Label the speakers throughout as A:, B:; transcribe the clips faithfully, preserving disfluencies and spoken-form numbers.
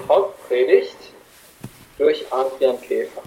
A: Hauptpredigt durch Adrian Käfer.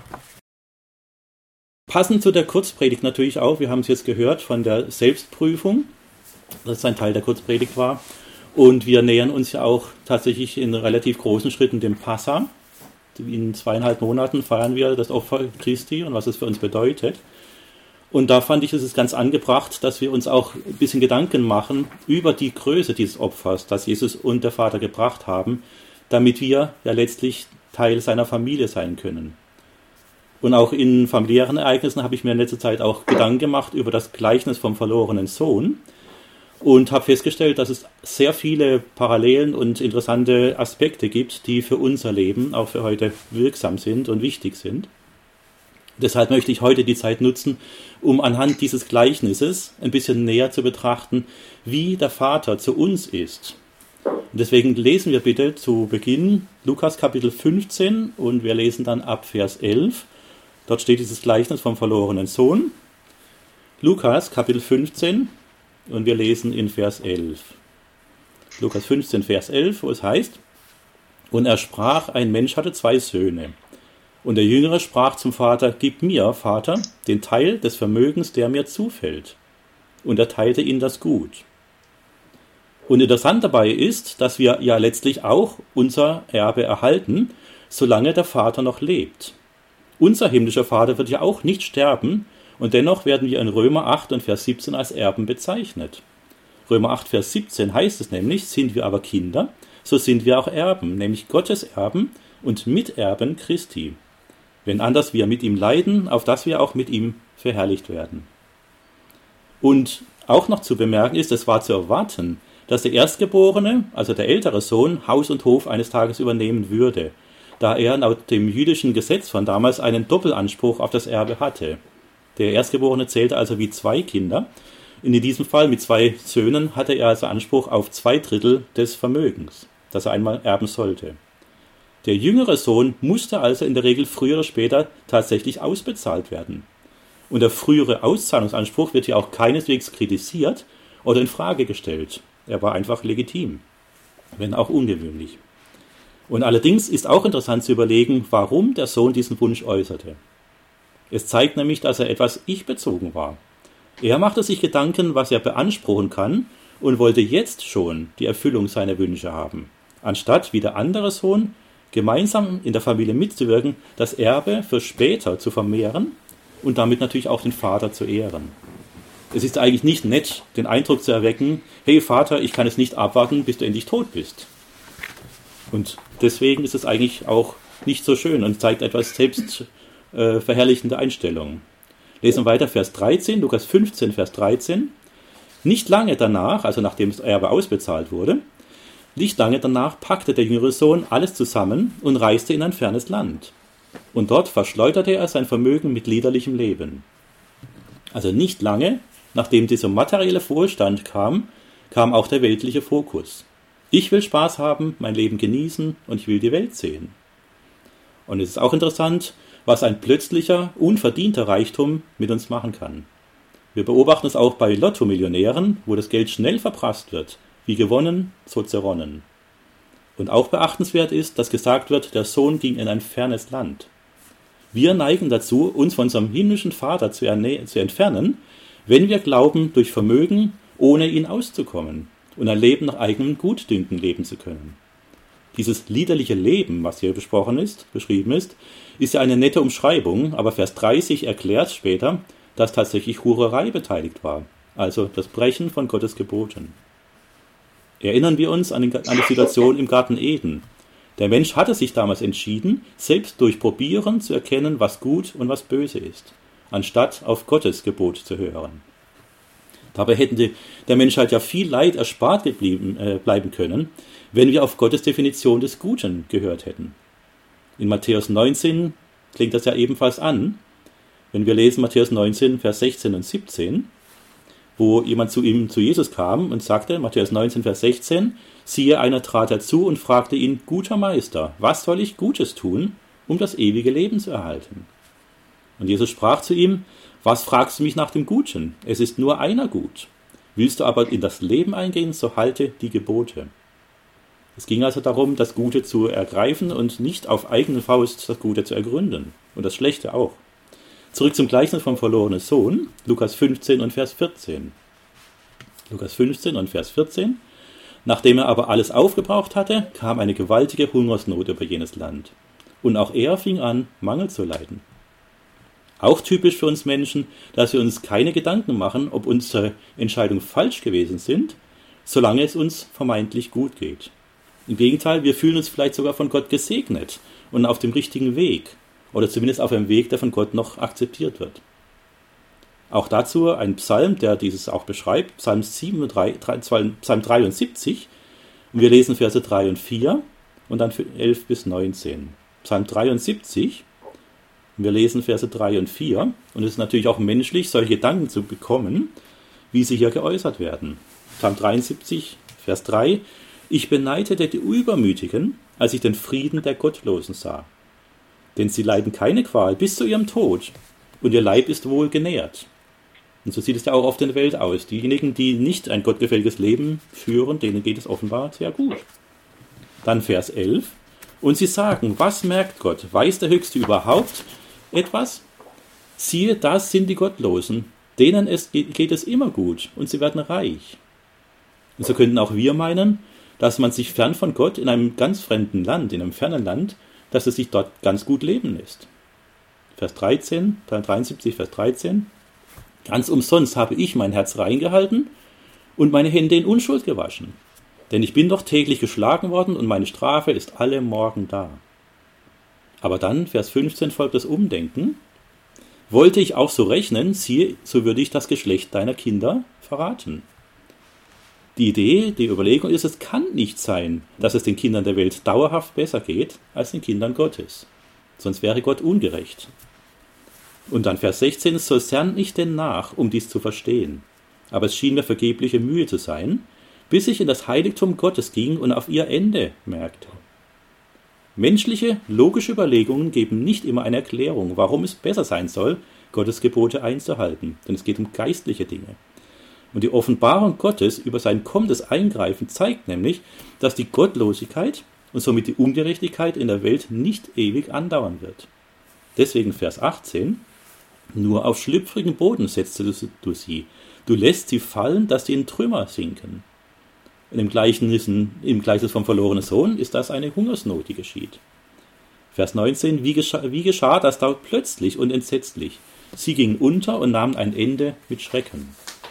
B: Passend zu der Kurzpredigt natürlich auch, wir haben es jetzt gehört von der Selbstprüfung, dass ein Teil der Kurzpredigt war. Und wir nähern uns ja auch tatsächlich in relativ großen Schritten dem Passa. In zweieinhalb Monaten feiern wir das Opfer Christi und was es für uns bedeutet. Und da fand ich, es ist ganz angebracht, dass wir uns auch ein bisschen Gedanken machen über die Größe dieses Opfers, das Jesus und der Vater gebracht haben, damit wir ja letztlich Teil seiner Familie sein können. Und auch in familiären Ereignissen habe ich mir in letzter Zeit auch Gedanken gemacht über das Gleichnis vom verlorenen Sohn und habe festgestellt, dass es sehr viele Parallelen und interessante Aspekte gibt, die für unser Leben auch für heute wirksam sind und wichtig sind. Deshalb möchte ich heute die Zeit nutzen, um anhand dieses Gleichnisses ein bisschen näher zu betrachten, wie der Vater zu uns ist. Und deswegen lesen wir bitte zu Beginn Lukas Kapitel fünfzehn und wir lesen dann ab Vers elf. Dort steht dieses Gleichnis vom verlorenen Sohn. Lukas Kapitel fünfzehn und wir lesen in Vers elf. Lukas fünfzehn, Vers elf, wo es heißt: Und er sprach, ein Mensch hatte zwei Söhne. Und der Jüngere sprach zum Vater: Gib mir, Vater, den Teil des Vermögens, der mir zufällt. Und er teilte ihnen das Gut. Und interessant dabei ist, dass wir ja letztlich auch unser Erbe erhalten, solange der Vater noch lebt. Unser himmlischer Vater wird ja auch nicht sterben, und dennoch werden wir in Römer acht und Vers siebzehn als Erben bezeichnet. Römer acht, Vers siebzehn heißt es nämlich: Sind wir aber Kinder, so sind wir auch Erben, nämlich Gottes Erben und Miterben Christi. Wenn anders wir mit ihm leiden, auf dass wir auch mit ihm verherrlicht werden. Und auch noch zu bemerken ist, es war zu erwarten, dass der Erstgeborene, also der ältere Sohn, Haus und Hof eines Tages übernehmen würde, da er laut dem jüdischen Gesetz von damals einen Doppelanspruch auf das Erbe hatte. Der Erstgeborene zählte also wie zwei Kinder. In diesem Fall mit zwei Söhnen hatte er also Anspruch auf zwei Drittel des Vermögens, das er einmal erben sollte. Der jüngere Sohn musste also in der Regel früher oder später tatsächlich ausbezahlt werden. Und der frühere Auszahlungsanspruch wird hier auch keineswegs kritisiert oder in Frage gestellt. Er war einfach legitim, wenn auch ungewöhnlich. Und allerdings ist auch interessant zu überlegen, warum der Sohn diesen Wunsch äußerte. Es zeigt nämlich, dass er etwas ich-bezogen war. Er machte sich Gedanken, was er beanspruchen kann, und wollte jetzt schon die Erfüllung seiner Wünsche haben, anstatt wie der andere Sohn gemeinsam in der Familie mitzuwirken, das Erbe für später zu vermehren und damit natürlich auch den Vater zu ehren. Es ist eigentlich nicht nett, den Eindruck zu erwecken: Hey Vater, ich kann es nicht abwarten, bis du endlich tot bist. Und deswegen ist es eigentlich auch nicht so schön und zeigt etwas selbstverherrlichende Einstellung. Lesen wir weiter, Vers dreizehn, Lukas fünfzehn, Vers dreizehn. Nicht lange danach, also nachdem das Erbe ausbezahlt wurde, nicht lange danach packte der jüngere Sohn alles zusammen und reiste in ein fernes Land. Und dort verschleuderte er sein Vermögen mit liederlichem Leben. Also nicht lange, nachdem dieser materielle Wohlstand kam, kam auch der weltliche Fokus. Ich will Spaß haben, mein Leben genießen und ich will die Welt sehen. Und es ist auch interessant, was ein plötzlicher, unverdienter Reichtum mit uns machen kann. Wir beobachten es auch bei Lotto-Millionären, wo das Geld schnell verprasst wird. Wie gewonnen, so zerronnen. Und auch beachtenswert ist, dass gesagt wird, der Sohn ging in ein fernes Land. Wir neigen dazu, uns von unserem himmlischen Vater zu, erne- zu entfernen, wenn wir glauben, durch Vermögen ohne ihn auszukommen und ein Leben nach eigenem Gutdünken leben zu können. Dieses liederliche Leben, was hier besprochen ist, beschrieben ist, ist ja eine nette Umschreibung, aber Vers dreißig erklärt später, dass tatsächlich Hurerei beteiligt war, also das Brechen von Gottes Geboten. Erinnern wir uns an die Situation im Garten Eden. Der Mensch hatte sich damals entschieden, selbst durch Probieren zu erkennen, was gut und was böse ist, anstatt auf Gottes Gebot zu hören. Dabei hätte die, der Menschheit ja viel Leid erspart geblieben, äh, bleiben können, wenn wir auf Gottes Definition des Guten gehört hätten. In Matthäus neunzehn klingt das ja ebenfalls an, wenn wir lesen Matthäus neunzehn, Vers sechzehn und siebzehn, wo jemand zu ihm, zu Jesus kam und sagte, Matthäus neunzehn, Vers sechzehn, siehe, einer trat herzu und fragte ihn: Guter Meister, was soll ich Gutes tun, um das ewige Leben zu erhalten? Und Jesus sprach zu ihm: Was fragst du mich nach dem Guten? Es ist nur einer gut. Willst du aber in das Leben eingehen, so halte die Gebote. Es ging also darum, das Gute zu ergreifen und nicht auf eigene Faust das Gute zu ergründen. Und das Schlechte auch. Zurück zum Gleichnis vom verlorenen Sohn, Lukas fünfzehn und Vers vierzehn. Lukas fünfzehn und Vers vierzehn. Nachdem er aber alles aufgebraucht hatte, kam eine gewaltige Hungersnot über jenes Land. Und auch er fing an, Mangel zu leiden. Auch typisch für uns Menschen, dass wir uns keine Gedanken machen, ob unsere Entscheidungen falsch gewesen sind, solange es uns vermeintlich gut geht. Im Gegenteil, wir fühlen uns vielleicht sogar von Gott gesegnet und auf dem richtigen Weg oder zumindest auf einem Weg, der von Gott noch akzeptiert wird. Auch dazu ein Psalm, der dieses auch beschreibt, Psalm, siebenunddreißig, Psalm dreiundsiebzig. Und wir lesen Verse drei und vier und dann elf bis neunzehn. Psalm dreiundsiebzig, und wir lesen Verse drei und vier. Und es ist natürlich auch menschlich, solche Gedanken zu bekommen, wie sie hier geäußert werden. Psalm dreiundsiebzig, Vers drei. Ich beneidete die Übermütigen, als ich den Frieden der Gottlosen sah. Denn sie leiden keine Qual bis zu ihrem Tod, und ihr Leib ist wohl genährt. Und so sieht es ja auch oft in der Welt aus. Diejenigen, die nicht ein gottgefälliges Leben führen, denen geht es offenbar sehr gut. Dann Vers elf. Und sie sagen, was merkt Gott? Weiß der Höchste überhaupt etwas? Siehe, das sind die Gottlosen. Denen es geht es immer gut und sie werden reich. Und so könnten auch wir meinen, dass man sich fern von Gott in einem ganz fremden Land, in einem fernen Land, dass es sich dort ganz gut leben lässt. Vers dreizehn, dreiundsiebzig, Vers dreizehn. Ganz umsonst habe ich mein Herz reingehalten und meine Hände in Unschuld gewaschen. Denn ich bin doch täglich geschlagen worden und meine Strafe ist alle Morgen da. Aber dann, Vers fünfzehn, folgt das Umdenken. Wollte ich auch so rechnen, siehe, so würde ich das Geschlecht deiner Kinder verraten. Die Idee, die Überlegung ist, es kann nicht sein, dass es den Kindern der Welt dauerhaft besser geht als den Kindern Gottes. Sonst wäre Gott ungerecht. Und dann Vers sechzehn, so sann ich denn nach, um dies zu verstehen. Aber es schien mir vergebliche Mühe zu sein, bis ich in das Heiligtum Gottes ging und auf ihr Ende merkte. Menschliche, logische Überlegungen geben nicht immer eine Erklärung, warum es besser sein soll, Gottes Gebote einzuhalten, denn es geht um geistliche Dinge. Und die Offenbarung Gottes über sein kommendes Eingreifen zeigt nämlich, dass die Gottlosigkeit und somit die Ungerechtigkeit in der Welt nicht ewig andauern wird. Deswegen Vers achtzehn, nur auf schlüpfrigen Boden setzte du sie, du lässt sie fallen, dass sie in Trümmer sinken. Und im Gleichnis, im Gleichnis vom verlorenen Sohn ist das eine Hungersnot, die geschieht. Vers neunzehn, wie geschah, wie geschah das da plötzlich und entsetzlich? Sie gingen unter und nahmen ein Ende mit Schrecken.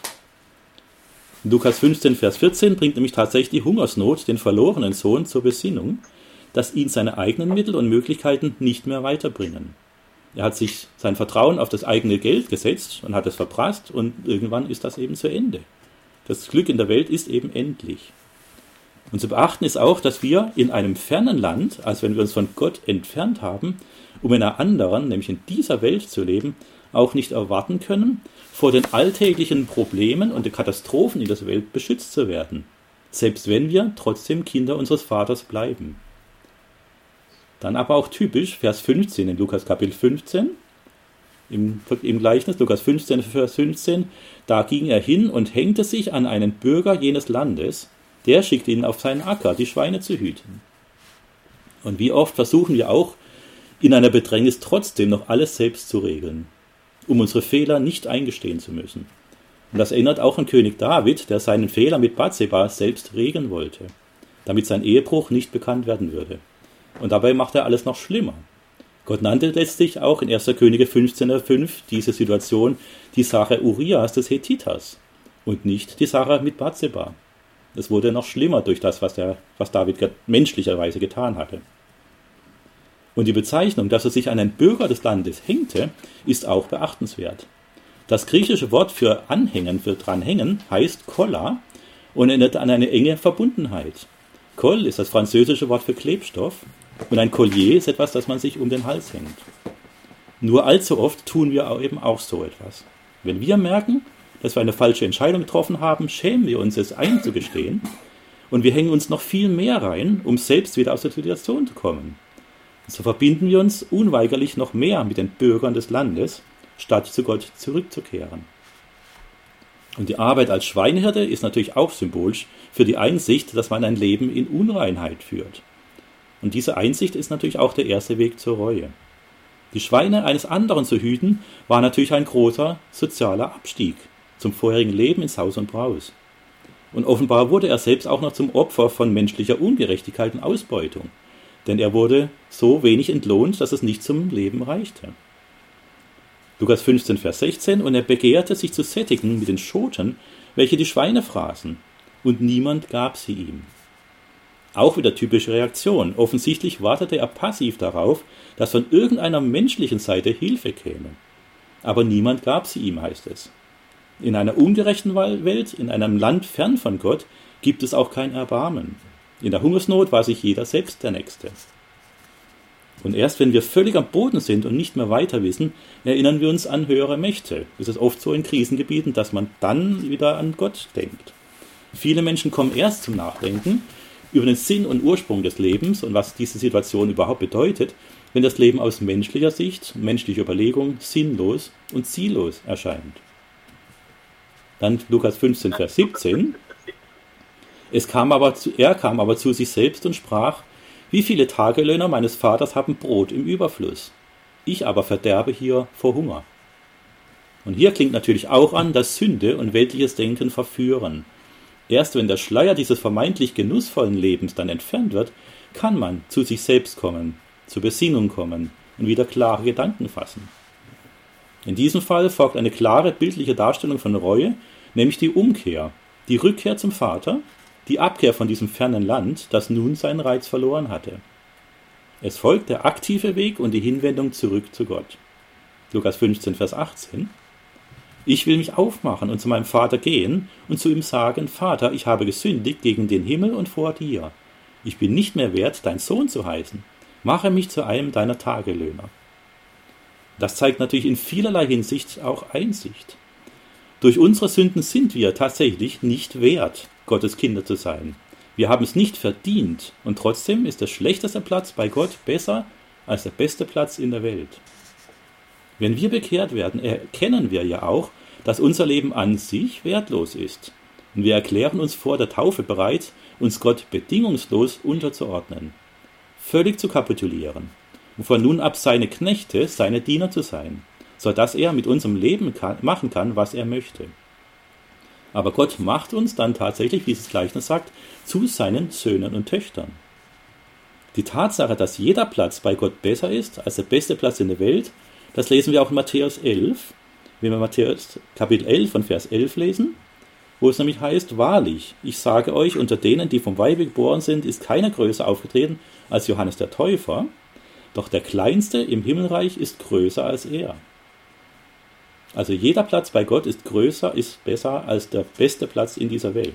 B: Lukas fünfzehn, Vers vierzehn bringt nämlich tatsächlich die Hungersnot den verlorenen Sohn zur Besinnung, dass ihn seine eigenen Mittel und Möglichkeiten nicht mehr weiterbringen. Er hat sich sein Vertrauen auf das eigene Geld gesetzt und hat es verprasst und irgendwann ist das eben zu Ende. Das Glück in der Welt ist eben endlich. Und zu beachten ist auch, dass wir in einem fernen Land, als wenn wir uns von Gott entfernt haben, um in einer anderen, nämlich in dieser Welt zu leben, auch nicht erwarten können, vor den alltäglichen Problemen und den Katastrophen in dieser Welt beschützt zu werden, selbst wenn wir trotzdem Kinder unseres Vaters bleiben. Dann aber auch typisch, Vers fünfzehn in Lukas Kapitel fünfzehn, im, im Gleichnis, Lukas fünfzehn, Vers fünfzehn, da ging er hin und hängte sich an einen Bürger jenes Landes, der schickte ihn auf seinen Acker, die Schweine zu hüten. Und wie oft versuchen wir auch, in einer Bedrängnis trotzdem noch alles selbst zu regeln, um unsere Fehler nicht eingestehen zu müssen. Und das erinnert auch an König David, der seinen Fehler mit Bathseba selbst regeln wollte, damit sein Ehebruch nicht bekannt werden würde. Und dabei macht er alles noch schlimmer. Gott nannte letztlich auch in erster Könige fünfzehn Vers fünf diese Situation die Sache Urias des Hethiters und nicht die Sache mit Bathseba. Es wurde noch schlimmer durch das, was, der, was David menschlicherweise getan hatte. Und die Bezeichnung, dass er sich an einen Bürger des Landes hängte, ist auch beachtenswert. Das griechische Wort für anhängen, für dranhängen, heißt kolla und erinnert an eine enge Verbundenheit. Colle ist das französische Wort für Klebstoff und ein Collier ist etwas, das man sich um den Hals hängt. Nur allzu oft tun wir eben auch so etwas. Wenn wir merken, dass wir eine falsche Entscheidung getroffen haben, schämen wir uns, es einzugestehen und wir hängen uns noch viel mehr rein, um selbst wieder aus der Situation zu kommen. Und so verbinden wir uns unweigerlich noch mehr mit den Bürgern des Landes, statt zu Gott zurückzukehren. Und die Arbeit als Schweinehirte ist natürlich auch symbolisch für die Einsicht, dass man ein Leben in Unreinheit führt. Und diese Einsicht ist natürlich auch der erste Weg zur Reue. Die Schweine eines anderen zu hüten, war natürlich ein großer sozialer Abstieg zum vorherigen Leben ins Haus und Braus. Und offenbar wurde er selbst auch noch zum Opfer von menschlicher Ungerechtigkeit und Ausbeutung, denn er wurde so wenig entlohnt, dass es nicht zum Leben reichte. Lukas fünfzehn, Vers sechzehn, und er begehrte, sich zu sättigen mit den Schoten, welche die Schweine fraßen, und niemand gab sie ihm. Auch wieder typische Reaktion. Offensichtlich wartete er passiv darauf, dass von irgendeiner menschlichen Seite Hilfe käme. Aber niemand gab sie ihm, heißt es. In einer ungerechten Welt, in einem Land fern von Gott, gibt es auch kein Erbarmen. In der Hungersnot war sich jeder selbst der Nächste. Und erst wenn wir völlig am Boden sind und nicht mehr weiter wissen, erinnern wir uns an höhere Mächte. Es ist oft so in Krisengebieten, dass man dann wieder an Gott denkt. Viele Menschen kommen erst zum Nachdenken über den Sinn und Ursprung des Lebens und was diese Situation überhaupt bedeutet, wenn das Leben aus menschlicher Sicht, menschlicher Überlegung sinnlos und ziellos erscheint. Dann Lukas fünfzehn, Vers siebzehn. Es kam aber zu, er kam aber zu sich selbst und sprach: Wie viele Tagelöhner meines Vaters haben Brot im Überfluss? Ich aber verderbe hier vor Hunger. Und hier klingt natürlich auch an, dass Sünde und weltliches Denken verführen. Erst wenn der Schleier dieses vermeintlich genussvollen Lebens dann entfernt wird, kann man zu sich selbst kommen, zur Besinnung kommen und wieder klare Gedanken fassen. In diesem Fall folgt eine klare bildliche Darstellung von Reue, nämlich die Umkehr, die Rückkehr zum Vater, die Abkehr von diesem fernen Land, das nun seinen Reiz verloren hatte. Es folgt der aktive Weg und die Hinwendung zurück zu Gott. Lukas fünfzehn, Vers achtzehn. Ich will mich aufmachen und zu meinem Vater gehen und zu ihm sagen: Vater, ich habe gesündigt gegen den Himmel und vor dir. Ich bin nicht mehr wert, dein Sohn zu heißen. Mache mich zu einem deiner Tagelöhner. Das zeigt natürlich in vielerlei Hinsicht auch Einsicht. Durch unsere Sünden sind wir tatsächlich nicht wert, Gottes Kinder zu sein. Wir haben es nicht verdient und trotzdem ist der schlechteste Platz bei Gott besser als der beste Platz in der Welt. Wenn wir bekehrt werden, erkennen wir ja auch, dass unser Leben an sich wertlos ist. Und wir erklären uns vor der Taufe bereit, uns Gott bedingungslos unterzuordnen, völlig zu kapitulieren und von nun ab seine Knechte, seine Diener zu sein, sodass er mit unserem Leben kann, machen kann, was er möchte. Aber Gott macht uns dann tatsächlich, wie es Gleichnis sagt, zu seinen Söhnen und Töchtern. Die Tatsache, dass jeder Platz bei Gott besser ist als der beste Platz in der Welt, das lesen wir auch in Matthäus elf, wenn wir Matthäus Kapitel elf von Vers elf lesen, wo es nämlich heißt: Wahrlich, ich sage euch, unter denen, die vom Weibe geboren sind, ist keiner größer aufgetreten als Johannes der Täufer, doch der Kleinste im Himmelreich ist größer als er. Also jeder Platz bei Gott ist größer, ist besser als der beste Platz in dieser Welt.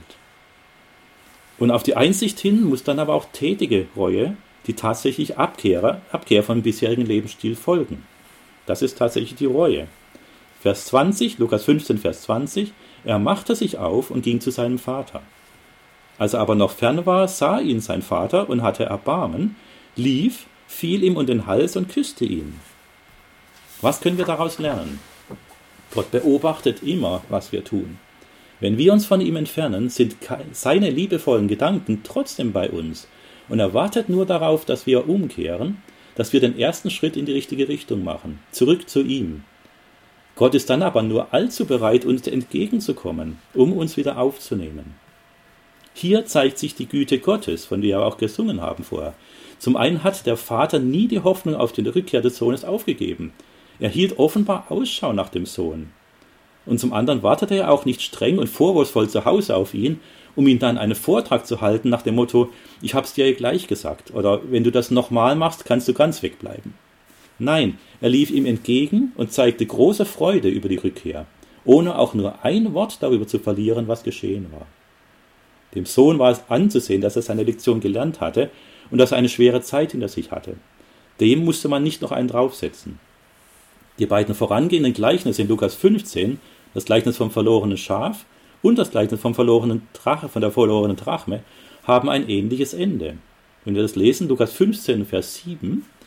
B: Und auf die Einsicht hin muss dann aber auch tätige Reue, die tatsächlich Abkehr, Abkehr vom bisherigen Lebensstil folgen. Das ist tatsächlich die Reue. Vers zwanzig, Lukas fünfzehn, Vers zwanzig, er machte sich auf und ging zu seinem Vater. Als er aber noch fern war, sah ihn sein Vater und hatte Erbarmen, lief, fiel ihm um den Hals und küsste ihn. Was können wir daraus lernen? Gott beobachtet immer, was wir tun. Wenn wir uns von ihm entfernen, sind seine liebevollen Gedanken trotzdem bei uns und er wartet nur darauf, dass wir umkehren, dass wir den ersten Schritt in die richtige Richtung machen, zurück zu ihm. Gott ist dann aber nur allzu bereit, uns entgegenzukommen, um uns wieder aufzunehmen. Hier zeigt sich die Güte Gottes, von der wir auch gesungen haben vorher. Zum einen hat der Vater nie die Hoffnung auf die Rückkehr des Sohnes aufgegeben. Er hielt offenbar Ausschau nach dem Sohn. Und zum anderen wartete er auch nicht streng und vorwurfsvoll zu Hause auf ihn, um ihn dann einen Vortrag zu halten nach dem Motto: Ich hab's dir ja gleich gesagt, oder wenn du das nochmal machst, kannst du ganz wegbleiben. Nein, er lief ihm entgegen und zeigte große Freude über die Rückkehr, ohne auch nur ein Wort darüber zu verlieren, was geschehen war. Dem Sohn war es anzusehen, dass er seine Lektion gelernt hatte und dass er eine schwere Zeit hinter sich hatte. Dem musste man nicht noch einen draufsetzen. Die beiden vorangehenden Gleichnisse in Lukas fünfzehn, das Gleichnis vom verlorenen Schaf und das Gleichnis vom verlorenen Drache, von der verlorenen Drachme, haben ein ähnliches Ende. Wenn wir das lesen, Lukas fünfzehn, Vers sieben,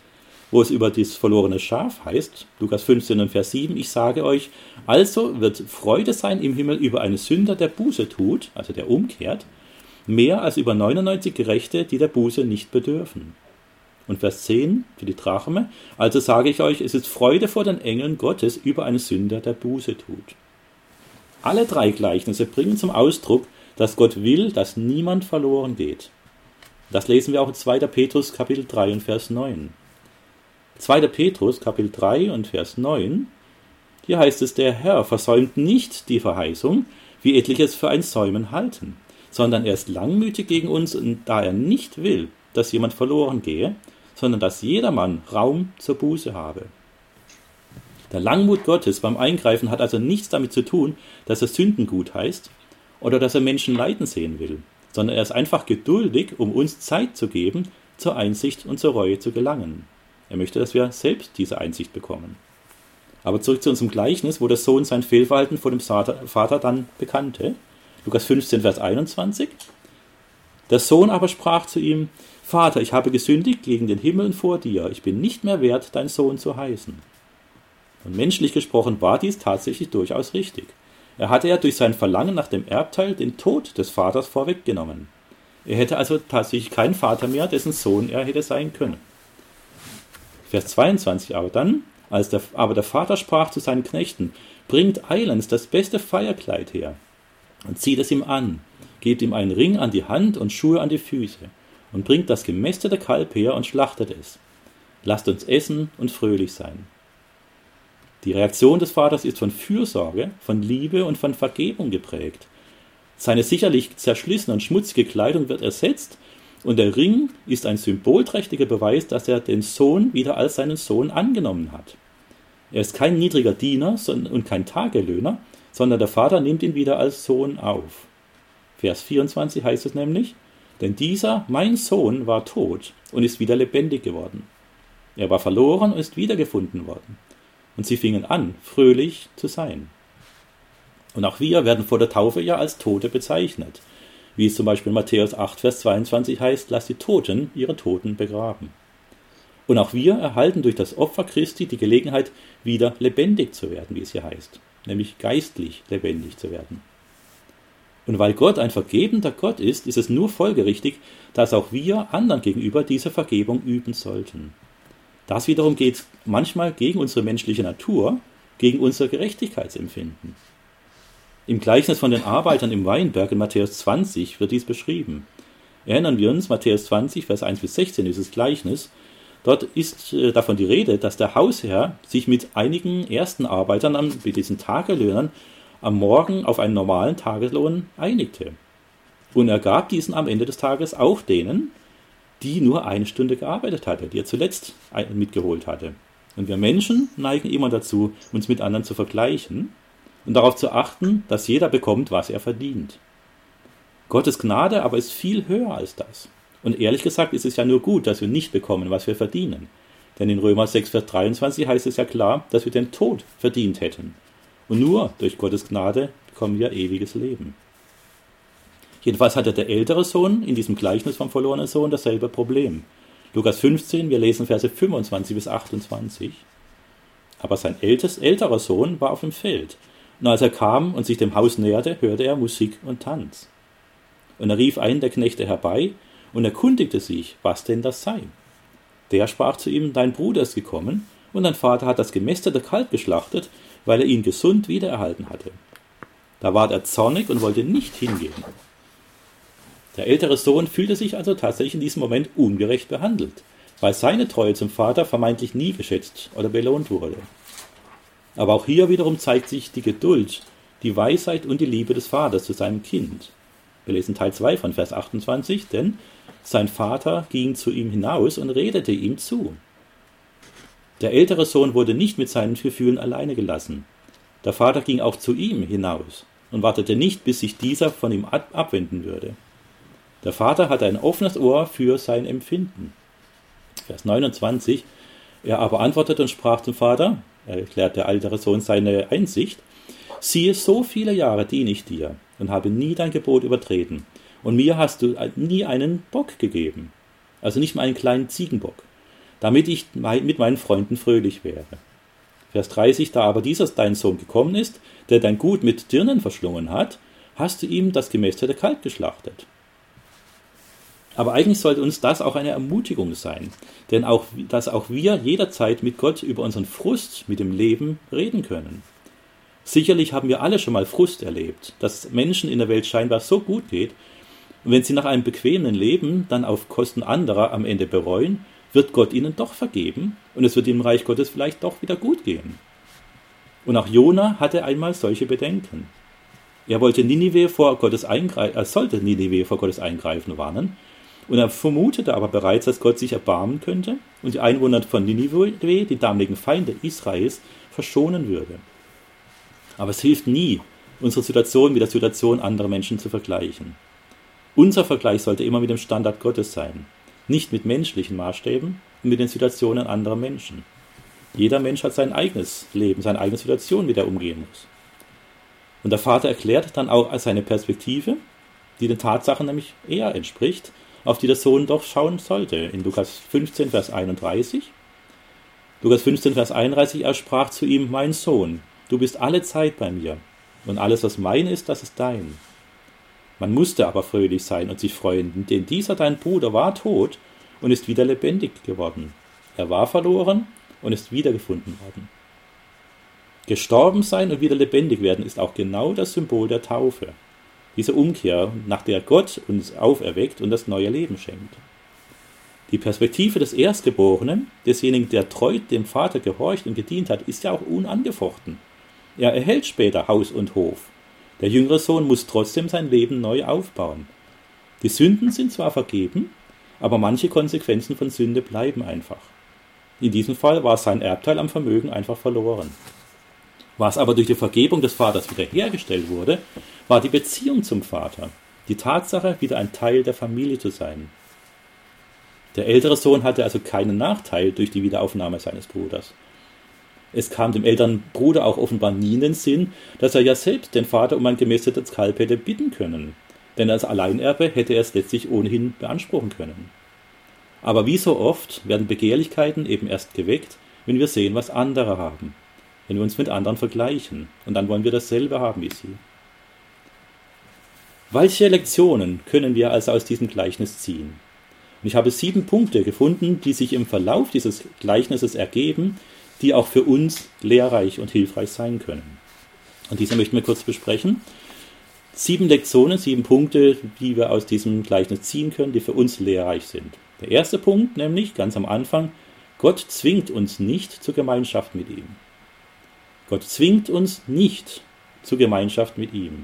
B: wo es über das verlorene Schaf heißt, Lukas fünfzehn und Vers sieben, ich sage euch, also wird Freude sein im Himmel über einen Sünder, der Buße tut, also der umkehrt, mehr als über neunundneunzig Gerechte, die der Buße nicht bedürfen. Und Vers zehn für die Drachme, also sage ich euch, es ist Freude vor den Engeln Gottes über einen Sünder, der Buße tut. Alle drei Gleichnisse bringen zum Ausdruck, dass Gott will, dass niemand verloren geht. Das lesen wir auch in zweiter Petrus Kapitel drei und Vers neun. zweiter Petrus Kapitel drei und Vers neun, hier heißt es, der Herr versäumt nicht die Verheißung, wie etliche es für ein Säumen halten, sondern er ist langmütig gegen uns, und da er nicht will, dass jemand verloren gehe, sondern dass jedermann Raum zur Buße habe. Der Langmut Gottes beim Eingreifen hat also nichts damit zu tun, dass er Sünden gut heißt oder dass er Menschen leiden sehen will, sondern er ist einfach geduldig, um uns Zeit zu geben, zur Einsicht und zur Reue zu gelangen. Er möchte, dass wir selbst diese Einsicht bekommen. Aber zurück zu unserem Gleichnis, wo der Sohn sein Fehlverhalten vor dem Vater dann bekannte. Lukas fünfzehn, Vers einundzwanzig. Der Sohn aber sprach zu ihm, Vater, ich habe gesündigt gegen den Himmel und vor dir. Ich bin nicht mehr wert, dein Sohn zu heißen. Und menschlich gesprochen war dies tatsächlich durchaus richtig. Er hatte ja durch sein Verlangen nach dem Erbteil den Tod des Vaters vorweggenommen. Er hätte also tatsächlich keinen Vater mehr, dessen Sohn er hätte sein können. Vers zweiundzwanzig aber dann, als der, aber der Vater sprach zu seinen Knechten, bringt eilends das beste Feierkleid her und zieht es ihm an, gebt ihm einen Ring an die Hand und Schuhe an die Füße und bringt das gemästete Kalb her und schlachtet es. Lasst uns essen und fröhlich sein. Die Reaktion des Vaters ist von Fürsorge, von Liebe und von Vergebung geprägt. Seine sicherlich zerschlissene und schmutzige Kleidung wird ersetzt und der Ring ist ein symbolträchtiger Beweis, dass er den Sohn wieder als seinen Sohn angenommen hat. Er ist kein niedriger Diener und kein Tagelöhner, sondern der Vater nimmt ihn wieder als Sohn auf. Vers vierundzwanzig heißt es nämlich, denn dieser, mein Sohn, war tot und ist wieder lebendig geworden. Er war verloren und ist wiedergefunden worden. Und sie fingen an, fröhlich zu sein. Und auch wir werden vor der Taufe ja als Tote bezeichnet, wie es zum Beispiel in Matthäus acht, Vers zweiundzwanzig heißt, lasst die Toten ihre Toten begraben. Und auch wir erhalten durch das Opfer Christi die Gelegenheit, wieder lebendig zu werden, wie es hier heißt, nämlich geistlich lebendig zu werden. Und weil Gott ein vergebender Gott ist, ist es nur folgerichtig, dass auch wir anderen gegenüber diese Vergebung üben sollten. Das wiederum geht manchmal gegen unsere menschliche Natur, gegen unser Gerechtigkeitsempfinden. Im Gleichnis von den Arbeitern im Weinberg in Matthäus zwanzig wird dies beschrieben. Erinnern wir uns, Matthäus zwanzig, Vers eins bis sechzehn, dieses Gleichnis. Dort ist äh, davon die Rede, dass der Hausherr sich mit einigen ersten Arbeitern, mit diesen Tagelöhnern, am Morgen auf einen normalen Tageslohn einigte. Und er gab diesen am Ende des Tages auch denen, die nur eine Stunde gearbeitet hatte, die er zuletzt mitgeholt hatte. Und wir Menschen neigen immer dazu, uns mit anderen zu vergleichen und darauf zu achten, dass jeder bekommt, was er verdient. Gottes Gnade aber ist viel höher als das. Und ehrlich gesagt ist es ja nur gut, dass wir nicht bekommen, was wir verdienen. Denn in Römer sechs, Vers dreiundzwanzig heißt es ja klar, dass wir den Tod verdient hätten. Und nur durch Gottes Gnade bekommen wir ewiges Leben. Jedenfalls hatte der ältere Sohn in diesem Gleichnis vom verlorenen Sohn dasselbe Problem. Lukas fünfzehn, wir lesen Verse fünfundzwanzig bis achtundzwanzig. Aber sein ältest, älterer Sohn war auf dem Feld. Und als er kam und sich dem Haus näherte, hörte er Musik und Tanz. Und er rief einen der Knechte herbei und erkundigte sich, was denn das sei. Der sprach zu ihm, dein Bruder ist gekommen und dein Vater hat das gemästete Kalb geschlachtet, weil er ihn gesund wiedererhalten hatte. Da ward er zornig und wollte nicht hingehen. Der ältere Sohn fühlte sich also tatsächlich in diesem Moment ungerecht behandelt, weil seine Treue zum Vater vermeintlich nie geschätzt oder belohnt wurde. Aber auch hier wiederum zeigt sich die Geduld, die Weisheit und die Liebe des Vaters zu seinem Kind. Wir lesen Teil zwei von Vers achtundzwanzig, denn sein Vater ging zu ihm hinaus und redete ihm zu. Der ältere Sohn wurde nicht mit seinen Gefühlen alleine gelassen. Der Vater ging auch zu ihm hinaus und wartete nicht, bis sich dieser von ihm ab- abwenden würde. Der Vater hatte ein offenes Ohr für sein Empfinden. Vers neunundzwanzig. Er aber antwortete und sprach zum Vater, er erklärt der ältere Sohn seine Einsicht, siehe, so viele Jahre diene ich dir und habe nie dein Gebot übertreten. Und mir hast du nie einen Bock gegeben, also nicht mal einen kleinen Ziegenbock. damit ich mit meinen Freunden fröhlich wäre. Vers dreißig, da aber dieser dein Sohn gekommen ist, der dein Gut mit Dirnen verschlungen hat, hast du ihm das gemästete Kalb geschlachtet. Aber eigentlich sollte uns das auch eine Ermutigung sein, denn auch, dass auch wir jederzeit mit Gott über unseren Frust mit dem Leben reden können. Sicherlich haben wir alle schon mal Frust erlebt, dass es Menschen in der Welt scheinbar so gut geht, und wenn sie nach einem bequemen Leben dann auf Kosten anderer am Ende bereuen, wird Gott ihnen doch vergeben und es wird im Reich Gottes vielleicht doch wieder gut gehen. Und auch Jona hatte einmal solche Bedenken. Er wollte Ninive vor Gottes Eingreifen, er sollte Ninive vor Gottes Eingreifen warnen, und er vermutete aber bereits, dass Gott sich erbarmen könnte und die Einwohner von Ninive, die damaligen Feinde Israels, verschonen würde. Aber es hilft nie, unsere Situation mit der Situation anderer Menschen zu vergleichen. Unser Vergleich sollte immer mit dem Standard Gottes sein, nicht mit menschlichen Maßstäben und mit den Situationen anderer Menschen. Jeder Mensch hat sein eigenes Leben, seine eigene Situation, mit der er umgehen muss. Und der Vater erklärt dann auch seine Perspektive, die den Tatsachen nämlich eher entspricht, auf die der Sohn doch schauen sollte. In Lukas fünfzehn, Vers einunddreißig. Lukas fünfzehn, Vers einunddreißig, er sprach zu ihm, mein Sohn, du bist alle Zeit bei mir, und alles, was mein ist, das ist dein. Man musste aber fröhlich sein und sich freuen, denn dieser dein Bruder war tot und ist wieder lebendig geworden. Er war verloren und ist wiedergefunden worden. Gestorben sein und wieder lebendig werden ist auch genau das Symbol der Taufe. Diese Umkehr, nach der Gott uns auferweckt und das neue Leben schenkt. Die Perspektive des Erstgeborenen, desjenigen, der treu dem Vater gehorcht und gedient hat, ist ja auch unangefochten. Er erhält später Haus und Hof. Der jüngere Sohn muss trotzdem sein Leben neu aufbauen. Die Sünden sind zwar vergeben, aber manche Konsequenzen von Sünde bleiben einfach. In diesem Fall war sein Erbteil am Vermögen einfach verloren. Was aber durch die Vergebung des Vaters wiederhergestellt wurde, war die Beziehung zum Vater, die Tatsache, wieder ein Teil der Familie zu sein. Der ältere Sohn hatte also keinen Nachteil durch die Wiederaufnahme seines Bruders. Es kam dem älteren Bruder auch offenbar nie in den Sinn, dass er ja selbst den Vater um ein gemästetes Kalb hätte bitten können, denn als Alleinerbe hätte er es letztlich ohnehin beanspruchen können. Aber wie so oft werden Begehrlichkeiten eben erst geweckt, wenn wir sehen, was andere haben, wenn wir uns mit anderen vergleichen, und dann wollen wir dasselbe haben wie sie. Welche Lektionen können wir also aus diesem Gleichnis ziehen? Und ich habe sieben Punkte gefunden, die sich im Verlauf dieses Gleichnisses ergeben, die auch für uns lehrreich und hilfreich sein können. Und diese möchten wir kurz besprechen. Sieben Lektionen, sieben Punkte, die wir aus diesem Gleichnis ziehen können, die für uns lehrreich sind. Der erste Punkt nämlich, ganz am Anfang, Gott zwingt uns nicht zur Gemeinschaft mit ihm. Gott zwingt uns nicht zur Gemeinschaft mit ihm.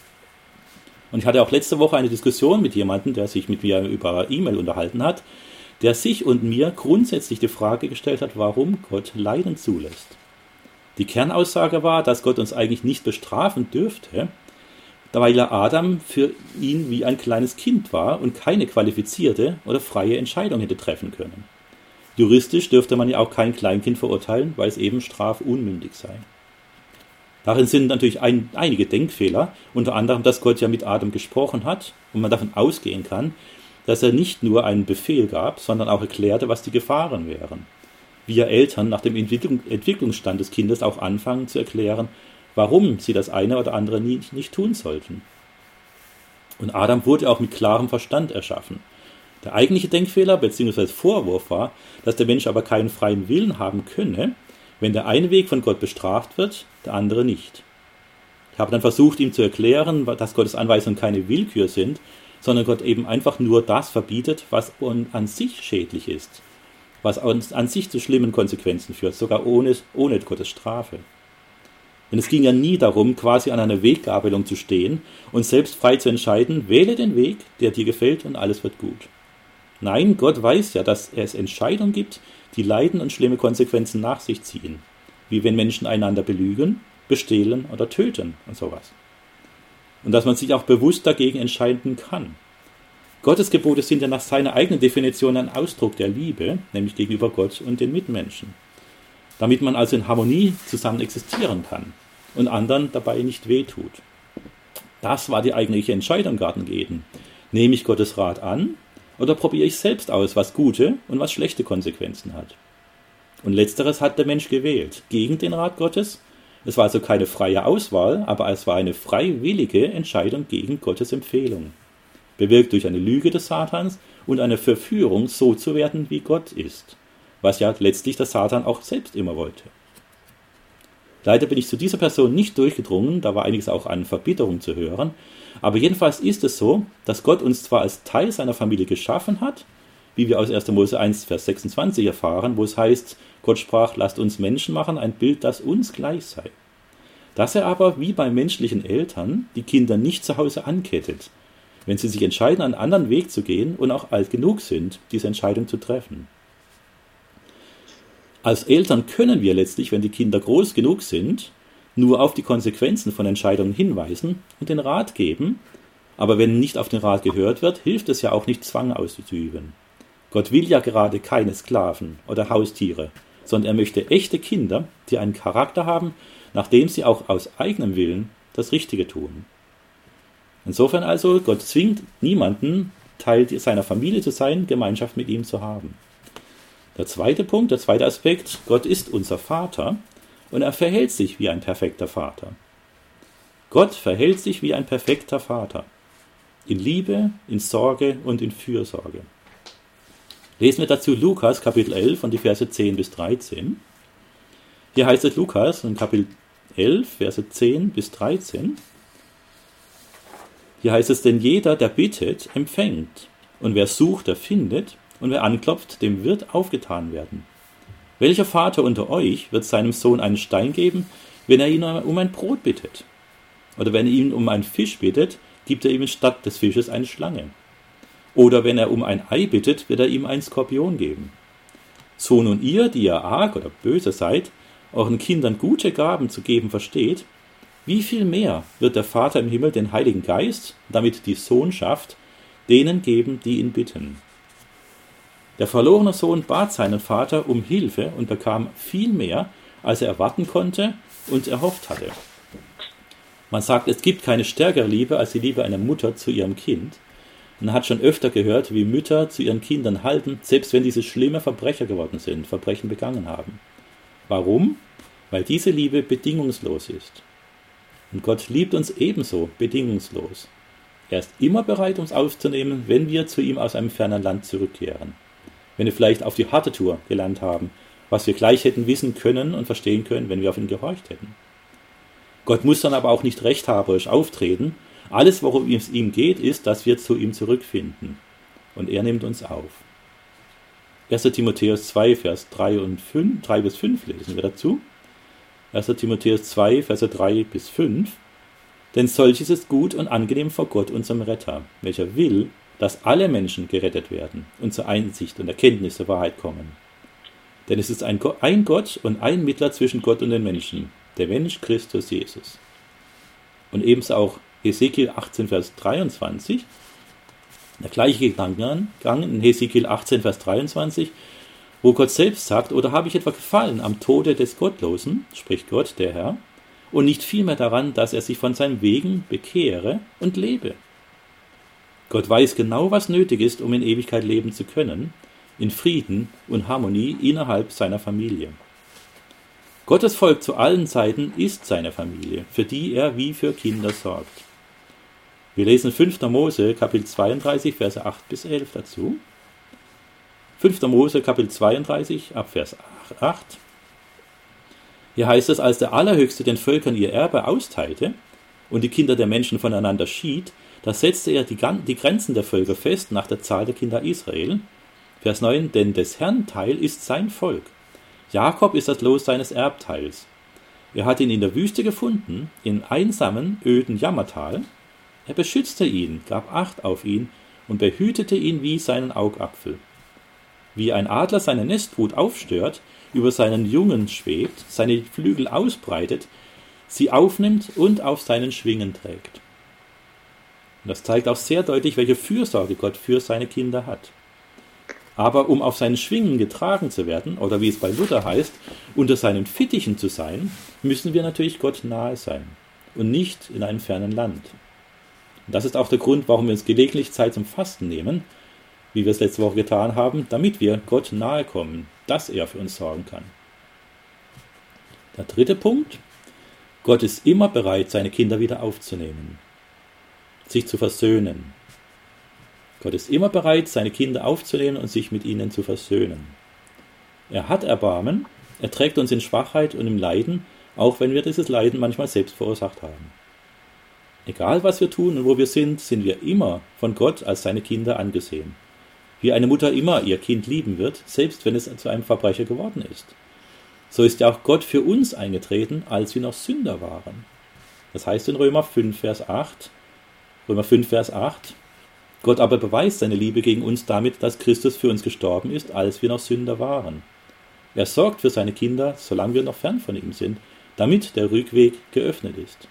B: Und ich hatte auch letzte Woche eine Diskussion mit jemandem, der sich mit mir über E-Mail unterhalten hat, der sich und mir grundsätzlich die Frage gestellt hat, warum Gott Leiden zulässt. Die Kernaussage war, dass Gott uns eigentlich nicht bestrafen dürfte, weil er Adam für ihn wie ein kleines Kind war und keine qualifizierte oder freie Entscheidung hätte treffen können. Juristisch dürfte man ja auch kein Kleinkind verurteilen, weil es eben strafunmündig sei. Darin sind natürlich ein, einige Denkfehler, unter anderem, dass Gott ja mit Adam gesprochen hat und man davon ausgehen kann, dass er nicht nur einen Befehl gab, sondern auch erklärte, was die Gefahren wären. Wir Eltern nach dem Entwicklung, Entwicklungsstand des Kindes auch anfangen zu erklären, warum sie das eine oder andere nie, nicht tun sollten. Und Adam wurde auch mit klarem Verstand erschaffen. Der eigentliche Denkfehler bzw. Vorwurf war, dass der Mensch aber keinen freien Willen haben könne, wenn der eine Weg von Gott bestraft wird, der andere nicht. Ich habe dann versucht, ihm zu erklären, dass Gottes Anweisungen keine Willkür sind, sondern Gott eben einfach nur das verbietet, was an sich schädlich ist, was an sich zu schlimmen Konsequenzen führt, sogar ohne, ohne Gottes Strafe. Denn es ging ja nie darum, quasi an einer Weggabelung zu stehen und selbst frei zu entscheiden, wähle den Weg, der dir gefällt und alles wird gut. Nein, Gott weiß ja, dass es Entscheidungen gibt, die Leiden und schlimme Konsequenzen nach sich ziehen, wie wenn Menschen einander belügen, bestehlen oder töten und sowas. Und dass man sich auch bewusst dagegen entscheiden kann. Gottes Gebote sind ja nach seiner eigenen Definition ein Ausdruck der Liebe, nämlich gegenüber Gott und den Mitmenschen. Damit man also in Harmonie zusammen existieren kann und anderen dabei nicht wehtut. Das war die eigentliche Entscheidung im Garten Eden. Nehme ich Gottes Rat an Oder probiere ich selbst aus, was gute und was schlechte Konsequenzen hat? Und letzteres hat der Mensch gewählt, gegen den Rat Gottes. Es war also keine freie Auswahl, aber es war eine freiwillige Entscheidung gegen Gottes Empfehlung, bewirkt durch eine Lüge des Satans und eine Verführung, so zu werden, wie Gott ist, was ja letztlich der Satan auch selbst immer wollte. Leider bin ich zu dieser Person nicht durchgedrungen, da war einiges auch an Verbitterung zu hören, aber jedenfalls ist es so, dass Gott uns zwar als Teil seiner Familie geschaffen hat, wie wir aus erster Mose eins, Vers sechsundzwanzig erfahren, wo es heißt, Gott sprach, lasst uns Menschen machen, ein Bild, das uns gleich sei. Dass er aber, wie bei menschlichen Eltern, die Kinder nicht zu Hause ankettet, wenn sie sich entscheiden, einen anderen Weg zu gehen und auch alt genug sind, diese Entscheidung zu treffen. Als Eltern können wir letztlich, wenn die Kinder groß genug sind, nur auf die Konsequenzen von Entscheidungen hinweisen und den Rat geben, aber wenn nicht auf den Rat gehört wird, hilft es ja auch nicht, Zwang auszuüben. Gott will ja gerade keine Sklaven oder Haustiere, sondern er möchte echte Kinder, die einen Charakter haben, nachdem sie auch aus eigenem Willen das Richtige tun. Insofern also, Gott zwingt niemanden, Teil seiner Familie zu sein, Gemeinschaft mit ihm zu haben. Der zweite Punkt, der zweite Aspekt, Gott ist unser Vater und er verhält sich wie ein perfekter Vater. Gott verhält sich wie ein perfekter Vater. In Liebe, in Sorge und in Fürsorge. Lesen wir dazu Lukas Kapitel elf und die Verse zehn bis dreizehn. Hier heißt es Lukas in Kapitel elf, Verse zehn bis dreizehn. Hier heißt es, denn jeder, der bittet, empfängt. Und wer sucht, der findet. Und wer anklopft, dem wird aufgetan werden. Welcher Vater unter euch wird seinem Sohn einen Stein geben, wenn er ihn um ein Brot bittet? Oder wenn er ihn um einen Fisch bittet, gibt er ihm statt des Fisches eine Schlange. Oder wenn er um ein Ei bittet, wird er ihm einen Skorpion geben. So nun ihr, die ihr arg oder böse seid, euren Kindern gute Gaben zu geben versteht, wie viel mehr wird der Vater im Himmel den Heiligen Geist, damit die Sohnschaft, denen geben, die ihn bitten. Der verlorene Sohn bat seinen Vater um Hilfe und bekam viel mehr, als er erwarten konnte und erhofft hatte. Man sagt, es gibt keine stärkere Liebe als die Liebe einer Mutter zu ihrem Kind. Man hat schon öfter gehört, wie Mütter zu ihren Kindern halten, selbst wenn diese schlimme Verbrecher geworden sind, Verbrechen begangen haben. Warum? Weil diese Liebe bedingungslos ist. Und Gott liebt uns ebenso bedingungslos. Er ist immer bereit, uns aufzunehmen, wenn wir zu ihm aus einem fernen Land zurückkehren. Wenn wir vielleicht auf die harte Tour gelernt haben, was wir gleich hätten wissen können und verstehen können, wenn wir auf ihn gehorcht hätten. Gott muss dann aber auch nicht rechthaberisch auftreten. Alles, worum es ihm geht, ist, dass wir zu ihm zurückfinden. Und er nimmt uns auf. erster Timotheus zwei, Vers drei und fünf, drei bis fünf lesen wir dazu. erster Timotheus zwei, Verse drei bis fünf. Denn solches ist gut und angenehm vor Gott, unserem Retter, welcher will, dass alle Menschen gerettet werden und zur Einsicht und Erkenntnis der Wahrheit kommen. Denn es ist ein Gott und ein Mittler zwischen Gott und den Menschen, der Mensch Christus Jesus. Und ebenso auch Hesekiel achtzehn, Vers dreiundzwanzig, der gleiche Gedankengang in Hesekiel achtzehn, Vers dreiundzwanzig, wo Gott selbst sagt, oder habe ich etwa gefallen am Tode des Gottlosen, spricht Gott, der Herr, und nicht vielmehr daran, dass er sich von seinen Wegen bekehre und lebe. Gott weiß genau, was nötig ist, um in Ewigkeit leben zu können, in Frieden und Harmonie innerhalb seiner Familie. Gottes Volk zu allen Zeiten ist seine Familie, für die er wie für Kinder sorgt. Wir lesen fünfter Mose, Kapitel zweiunddreißig, Verse acht bis elf dazu. fünfter Mose, Kapitel zweiunddreißig, ab Vers acht. Hier heißt es, als der Allerhöchste den Völkern ihr Erbe austeilte und die Kinder der Menschen voneinander schied, da setzte er die, die Grenzen der Völker fest nach der Zahl der Kinder Israel. Vers neun, denn des Herrn Teil ist sein Volk. Jakob ist das Los seines Erbteils. Er hat ihn in der Wüste gefunden, in einsamen, öden Jammertal. Er beschützte ihn, gab Acht auf ihn und behütete ihn wie seinen Augapfel. Wie ein Adler seine Nestbrut aufstört, über seinen Jungen schwebt, seine Flügel ausbreitet, sie aufnimmt und auf seinen Schwingen trägt. Und das zeigt auch sehr deutlich, welche Fürsorge Gott für seine Kinder hat. Aber um auf seinen Schwingen getragen zu werden, oder wie es bei Luther heißt, unter seinen Fittichen zu sein, müssen wir natürlich Gott nahe sein und nicht in einem fernen Land. Und das ist auch der Grund, warum wir uns gelegentlich Zeit zum Fasten nehmen, wie wir es letzte Woche getan haben, damit wir Gott nahe kommen, dass er für uns sorgen kann. Der dritte Punkt: Gott ist immer bereit, seine Kinder wieder aufzunehmen, sich zu versöhnen. Gott ist immer bereit, seine Kinder aufzunehmen und sich mit ihnen zu versöhnen. Er hat Erbarmen, er trägt uns in Schwachheit und im Leiden, auch wenn wir dieses Leiden manchmal selbst verursacht haben. Egal was wir tun und wo wir sind, sind wir immer von Gott als seine Kinder angesehen. Wie eine Mutter immer ihr Kind lieben wird, selbst wenn es zu einem Verbrecher geworden ist. So ist ja auch Gott für uns eingetreten, als wir noch Sünder waren. Das heißt in Römer fünf, Vers acht, Römer fünf, Vers acht, Gott aber beweist seine Liebe gegen uns damit, dass Christus für uns gestorben ist, als wir noch Sünder waren. Er sorgt für seine Kinder, solange wir noch fern von ihm sind, damit der Rückweg geöffnet ist.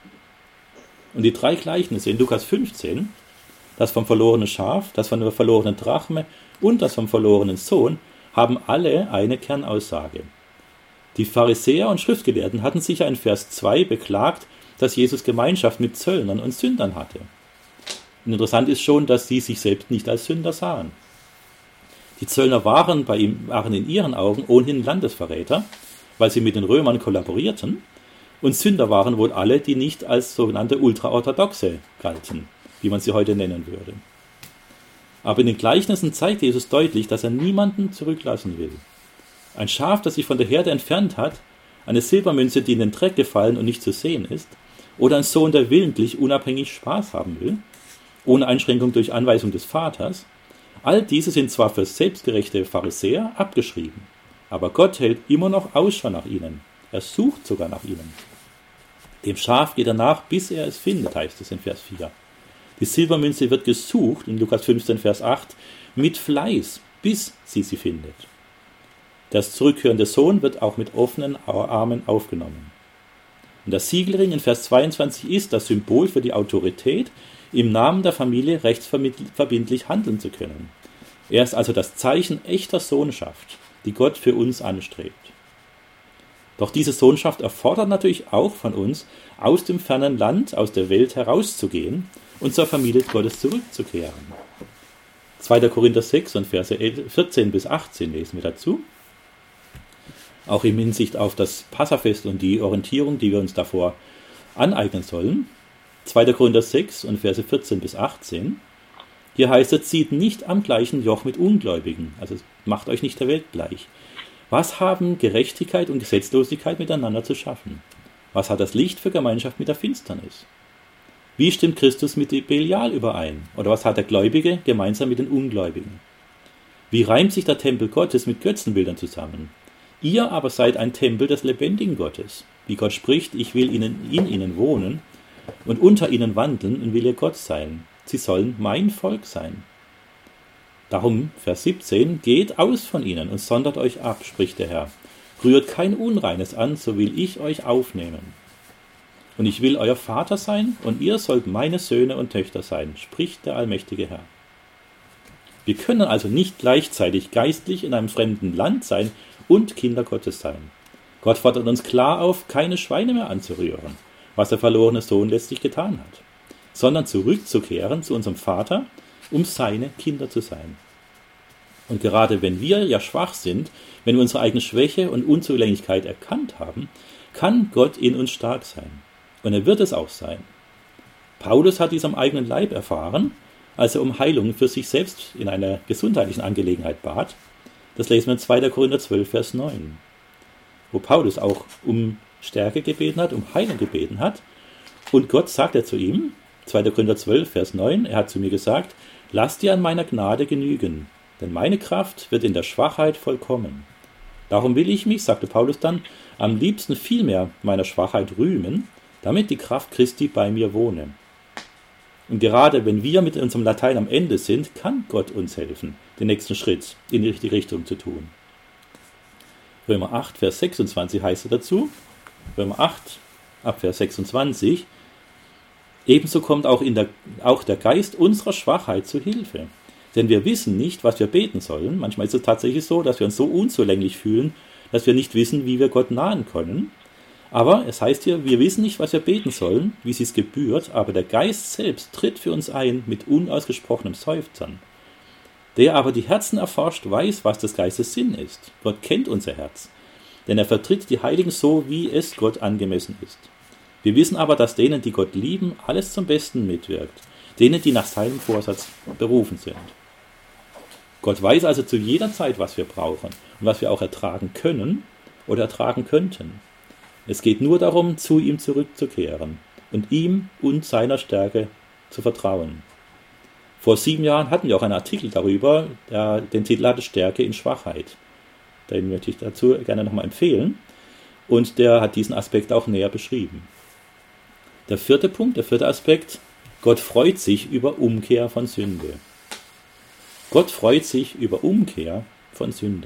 B: Und die drei Gleichnisse in Lukas fünfzehn, das vom verlorenen Schaf, das von der verlorenen Drachme und das vom verlorenen Sohn, haben alle eine Kernaussage. Die Pharisäer und Schriftgelehrten hatten sicher in Vers zwei beklagt, dass Jesus Gemeinschaft mit Zöllnern und Sündern hatte. Und interessant ist schon, dass sie sich selbst nicht als Sünder sahen. Die Zöllner waren, bei ihm, waren in ihren Augen ohnehin Landesverräter, weil sie mit den Römern kollaborierten, und Sünder waren wohl alle, die nicht als sogenannte Ultraorthodoxe galten, wie man sie heute nennen würde. Aber in den Gleichnissen zeigt Jesus deutlich, dass er niemanden zurücklassen will. Ein Schaf, das sich von der Herde entfernt hat, eine Silbermünze, die in den Dreck gefallen und nicht zu sehen ist, oder ein Sohn, der willentlich unabhängig Spaß haben will, ohne Einschränkung durch Anweisung des Vaters, all diese sind zwar für selbstgerechte Pharisäer abgeschrieben, aber Gott hält immer noch Ausschau nach ihnen. Er sucht sogar nach ihnen. Dem Schaf geht er nach, bis er es findet, heißt es in Vers vier. Die Silbermünze wird gesucht, in Lukas fünfzehn, Vers acht, mit Fleiß, bis sie sie findet. Das zurückkehrende Sohn wird auch mit offenen Armen aufgenommen. Und der Siegelring in Vers zweiundzwanzig ist das Symbol für die Autorität, im Namen der Familie rechtsverbindlich handeln zu können. Er ist also das Zeichen echter Sohnschaft, die Gott für uns anstrebt. Doch diese Sohnschaft erfordert natürlich auch von uns, aus dem fernen Land, aus der Welt herauszugehen und zur Familie Gottes zurückzukehren. zweiter Korinther sechs und Verse vierzehn bis achtzehn lesen wir dazu. Auch in Hinsicht auf das Passafest und die Orientierung, die wir uns davor aneignen sollen. zweiter Korinther sechs und Verse vierzehn bis achtzehn. Hier heißt es, zieht nicht am gleichen Joch mit Ungläubigen, also macht euch nicht der Welt gleich. Was haben Gerechtigkeit und Gesetzlosigkeit miteinander zu schaffen? Was hat das Licht für Gemeinschaft mit der Finsternis? Wie stimmt Christus mit Belial überein? Oder was hat der Gläubige gemeinsam mit den Ungläubigen? Wie reimt sich der Tempel Gottes mit Götzenbildern zusammen? Ihr aber seid ein Tempel des lebendigen Gottes. Wie Gott spricht, ich will ihnen, in ihnen wohnen und unter ihnen wandeln und will ihr Gott sein. Sie sollen mein Volk sein. Darum, Vers siebzehn, geht aus von ihnen und sondert euch ab, spricht der Herr. Rührt kein Unreines an, so will ich euch aufnehmen. Und ich will euer Vater sein, und ihr sollt meine Söhne und Töchter sein, spricht der allmächtige Herr. Wir können also nicht gleichzeitig geistlich in einem fremden Land sein und Kinder Gottes sein. Gott fordert uns klar auf, keine Schweine mehr anzurühren, was der verlorene Sohn letztlich getan hat, sondern zurückzukehren zu unserem Vater, um seine Kinder zu sein. Und gerade wenn wir ja schwach sind, wenn wir unsere eigene Schwäche und Unzulänglichkeit erkannt haben, kann Gott in uns stark sein. Und er wird es auch sein. Paulus hat dies am eigenen Leib erfahren, als er um Heilung für sich selbst in einer gesundheitlichen Angelegenheit bat. Das lesen wir in zweiter Korinther zwölf, Vers neun, wo Paulus auch um Stärke gebeten hat, um Heilung gebeten hat. Und Gott sagt er zu ihm, zweiter Korinther zwölf, Vers neun, er hat zu mir gesagt, lass dir an meiner Gnade genügen, denn meine Kraft wird in der Schwachheit vollkommen. Darum will ich mich, sagte Paulus dann, am liebsten vielmehr meiner Schwachheit rühmen, damit die Kraft Christi bei mir wohne. Und gerade wenn wir mit unserem Latein am Ende sind, kann Gott uns helfen, den nächsten Schritt in die richtige Richtung zu tun. Römer acht, Vers sechsundzwanzig heißt es dazu, Römer acht, ab Vers sechsundzwanzig, ebenso kommt auch, in der, auch der Geist unserer Schwachheit zu Hilfe. Denn wir wissen nicht, was wir beten sollen. Manchmal ist es tatsächlich so, dass wir uns so unzulänglich fühlen, dass wir nicht wissen, wie wir Gott nahen können. Aber es heißt hier, wir wissen nicht, was wir beten sollen, wie es gebührt, aber der Geist selbst tritt für uns ein mit unausgesprochenem Seufzern. Der aber die Herzen erforscht, weiß, was des Geistes Sinn ist. Gott kennt unser Herz, denn er vertritt die Heiligen so, wie es Gott angemessen ist. Wir wissen aber, dass denen, die Gott lieben, alles zum Besten mitwirkt, denen, die nach seinem Vorsatz berufen sind. Gott weiß also zu jeder Zeit, was wir brauchen und was wir auch ertragen können oder ertragen könnten. Es geht nur darum, zu ihm zurückzukehren und ihm und seiner Stärke zu vertrauen. Vor sieben Jahren hatten wir auch einen Artikel darüber, der den Titel hatte Stärke in Schwachheit. Den möchte ich dazu gerne nochmal empfehlen. Und der hat diesen Aspekt auch näher beschrieben. Der vierte Punkt, der vierte Aspekt, Gott freut sich über Umkehr von Sünde. Gott freut sich über Umkehr von Sünde.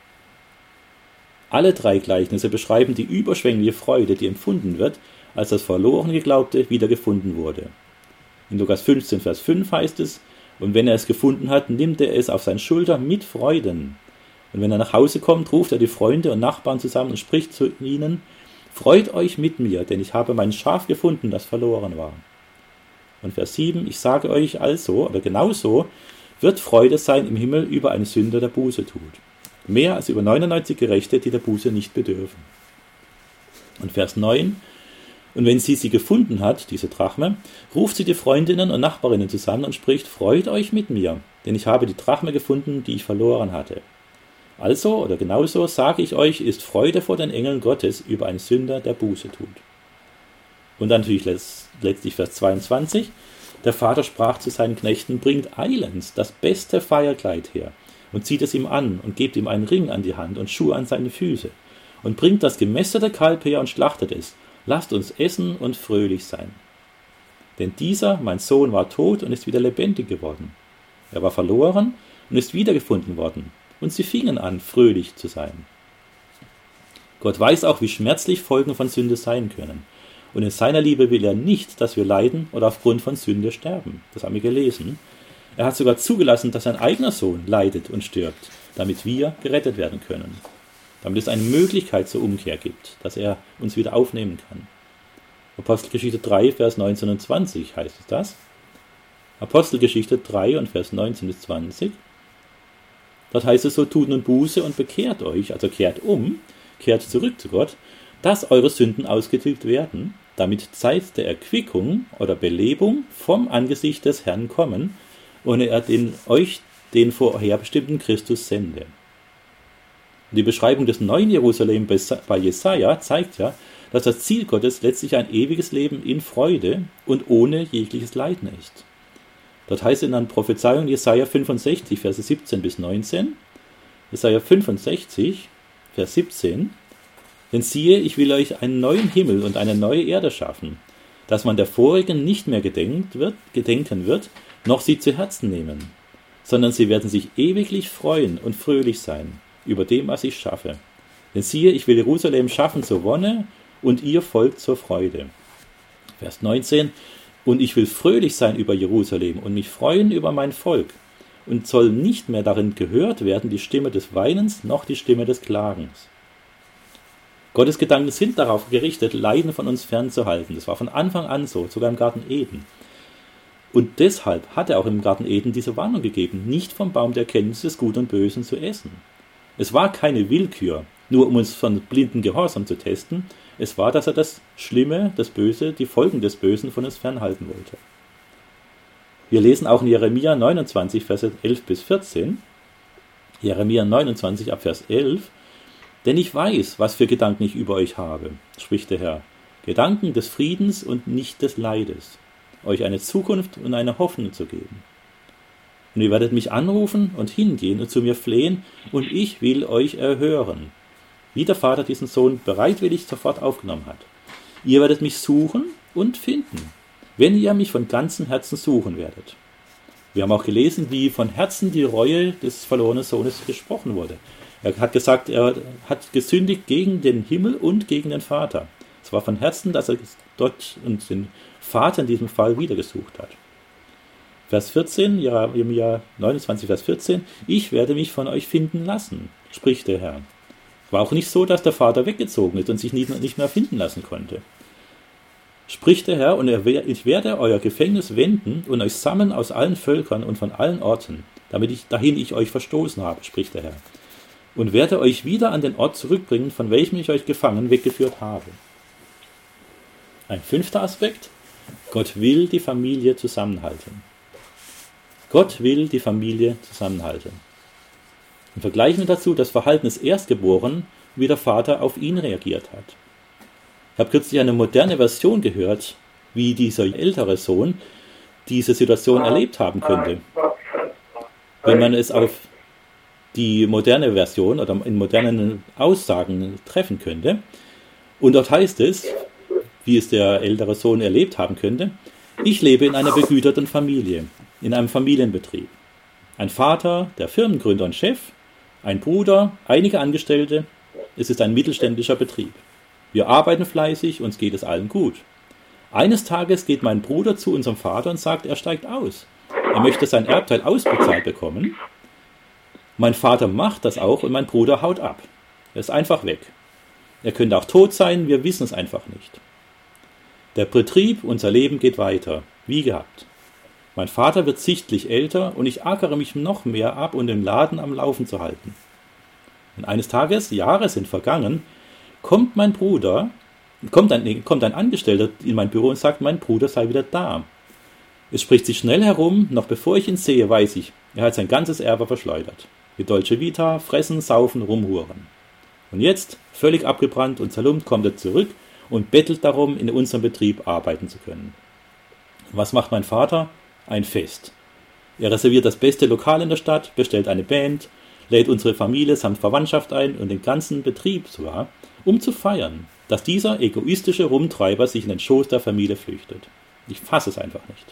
B: Alle drei Gleichnisse beschreiben die überschwängliche Freude, die empfunden wird, als das verloren Geglaubte wiedergefunden wurde. In Lukas fünfzehn, Vers fünf heißt es, und wenn er es gefunden hat, nimmt er es auf seine Schulter mit Freuden. Und wenn er nach Hause kommt, ruft er die Freunde und Nachbarn zusammen und spricht zu ihnen, freut euch mit mir, denn ich habe mein Schaf gefunden, das verloren war. Und Vers sieben, ich sage euch also, oder genauso, wird Freude sein im Himmel über einen Sünder, der Buße tut. Mehr als über neunundneunzig Gerechte, die der Buße nicht bedürfen. Und Vers neun, und wenn sie sie gefunden hat, diese Drachme, ruft sie die Freundinnen und Nachbarinnen zusammen und spricht, freut euch mit mir, denn ich habe die Drachme gefunden, die ich verloren hatte. Also, oder genauso, sage ich euch, ist Freude vor den Engeln Gottes über einen Sünder, der Buße tut. Und dann natürlich letztlich Vers zweiundzwanzig, der Vater sprach zu seinen Knechten, bringt eilends das beste Feierkleid her und zieht es ihm an und gebt ihm einen Ring an die Hand und Schuhe an seine Füße und bringt das gemästete Kalb her und schlachtet es. Lasst uns essen und fröhlich sein. Denn dieser, mein Sohn, war tot und ist wieder lebendig geworden. Er war verloren und ist wiedergefunden worden. Und sie fingen an, fröhlich zu sein. Gott weiß auch, wie schmerzlich Folgen von Sünde sein können. Und in seiner Liebe will er nicht, dass wir leiden oder aufgrund von Sünde sterben. Das haben wir gelesen. Er hat sogar zugelassen, dass sein eigener Sohn leidet und stirbt, damit wir gerettet werden können. Damit es eine Möglichkeit zur Umkehr gibt, dass er uns wieder aufnehmen kann. Apostelgeschichte drei, Vers neunzehn und zwanzig heißt es das. Apostelgeschichte drei und Vers neunzehn bis zwanzig. Dort heißt es so, tut nun Buße und bekehrt euch, also kehrt um, kehrt zurück zu Gott, dass eure Sünden ausgetilgt werden, damit Zeit der Erquickung oder Belebung vom Angesicht des Herrn kommen und er den, euch den vorherbestimmten Christus sende. Die Beschreibung des neuen Jerusalem bei Jesaja zeigt ja, dass das Ziel Gottes letztlich ein ewiges Leben in Freude und ohne jegliches Leiden ist. Dort heißt es in einer Prophezeiung Jesaja fünfundsechzig, Verse siebzehn bis neunzehn, Jesaja fünfundsechzig, Vers siebzehn, denn siehe, ich will euch einen neuen Himmel und eine neue Erde schaffen, dass man der vorigen nicht mehr gedenkt wird, gedenken wird, noch sie zu Herzen nehmen, sondern sie werden sich ewiglich freuen und fröhlich sein über dem, was ich schaffe. Denn siehe, ich will Jerusalem schaffen zur Wonne und ihr Volk zur Freude. Vers neunzehn, und ich will fröhlich sein über Jerusalem und mich freuen über mein Volk und soll nicht mehr darin gehört werden die Stimme des Weinens noch die Stimme des Klagens. Gottes Gedanken sind darauf gerichtet, Leiden von uns fernzuhalten. Das war von Anfang an so, sogar im Garten Eden. Und deshalb hat er auch im Garten Eden diese Warnung gegeben, nicht vom Baum der Erkenntnis des Guten und Bösen zu essen. Es war keine Willkür, nur um uns von blinden Gehorsam zu testen. Es war, dass er das Schlimme, das Böse, die Folgen des Bösen von uns fernhalten wollte. Wir lesen auch in Jeremia neunundzwanzig, Verse elf bis vierzehn. Jeremia neunundzwanzig, ab Vers elf. Denn ich weiß, was für Gedanken ich über euch habe, spricht der Herr. Gedanken des Friedens und nicht des Leides, euch eine Zukunft und eine Hoffnung zu geben. Und ihr werdet mich anrufen und hingehen und zu mir flehen, und ich will euch erhören, wie der Vater diesen Sohn bereitwillig sofort aufgenommen hat. Ihr werdet mich suchen und finden, wenn ihr mich von ganzem Herzen suchen werdet. Wir haben auch gelesen, wie von Herzen die Reue des verlorenen Sohnes gesprochen wurde. Er hat gesagt, er hat gesündigt gegen den Himmel und gegen den Vater. Es war von Herzen, dass er Gott und den Vater in diesem Fall wiedergesucht hat. Vers vierzehn, Jeremia neunundzwanzig, Vers vierzehn, ich werde mich von euch finden lassen, spricht der Herr. War auch nicht so, dass der Vater weggezogen ist und sich nicht mehr finden lassen konnte. spricht der Herr, und ich werde euer Gefängnis wenden und euch sammeln aus allen Völkern und von allen Orten, damit ich, dahin ich euch verstoßen habe, spricht der Herr, und werde euch wieder an den Ort zurückbringen, von welchem ich euch gefangen weggeführt habe. Ein fünfter Aspekt: Gott will die Familie zusammenhalten. Gott will die Familie zusammenhalten. Und vergleichen wir dazu das Verhalten des Erstgeborenen, wie der Vater auf ihn reagiert hat. Ich habe kürzlich eine moderne Version gehört, wie dieser ältere Sohn diese Situation erlebt haben könnte. Wenn man es auf die moderne Version oder in modernen Aussagen treffen könnte. Und dort heißt es, wie es der ältere Sohn erlebt haben könnte: Ich lebe in einer begüterten Familie, in einem Familienbetrieb. Ein Vater, der Firmengründer und Chef, ein Bruder, einige Angestellte. Es ist ein mittelständischer Betrieb. Wir arbeiten fleißig, uns geht es allen gut. Eines Tages geht mein Bruder zu unserem Vater und sagt, er steigt aus. Er möchte sein Erbteil ausbezahlt bekommen. Mein Vater macht das auch und mein Bruder haut ab. Er ist einfach weg. Er könnte auch tot sein, wir wissen es einfach nicht. Der Betrieb, unser Leben geht weiter, wie gehabt. Mein Vater wird sichtlich älter und ich ackere mich noch mehr ab, um den Laden am Laufen zu halten. Und eines Tages, Jahre sind vergangen, kommt mein Bruder, kommt ein, kommt ein Angestellter in mein Büro und sagt, mein Bruder sei wieder da. Es spricht sich schnell herum, noch bevor ich ihn sehe, weiß ich, er hat sein ganzes Erbe verschleudert. Die Dolce Vita, fressen, saufen, rumhuren. Und jetzt, völlig abgebrannt und zerlumpt, kommt er zurück und bettelt darum, in unserem Betrieb arbeiten zu können. Was macht mein Vater? Ein Fest. Er reserviert das beste Lokal in der Stadt, bestellt eine Band, lädt unsere Familie samt Verwandtschaft ein und den ganzen Betrieb sogar, um zu feiern, dass dieser egoistische Rumtreiber sich in den Schoß der Familie flüchtet. Ich fasse es einfach nicht.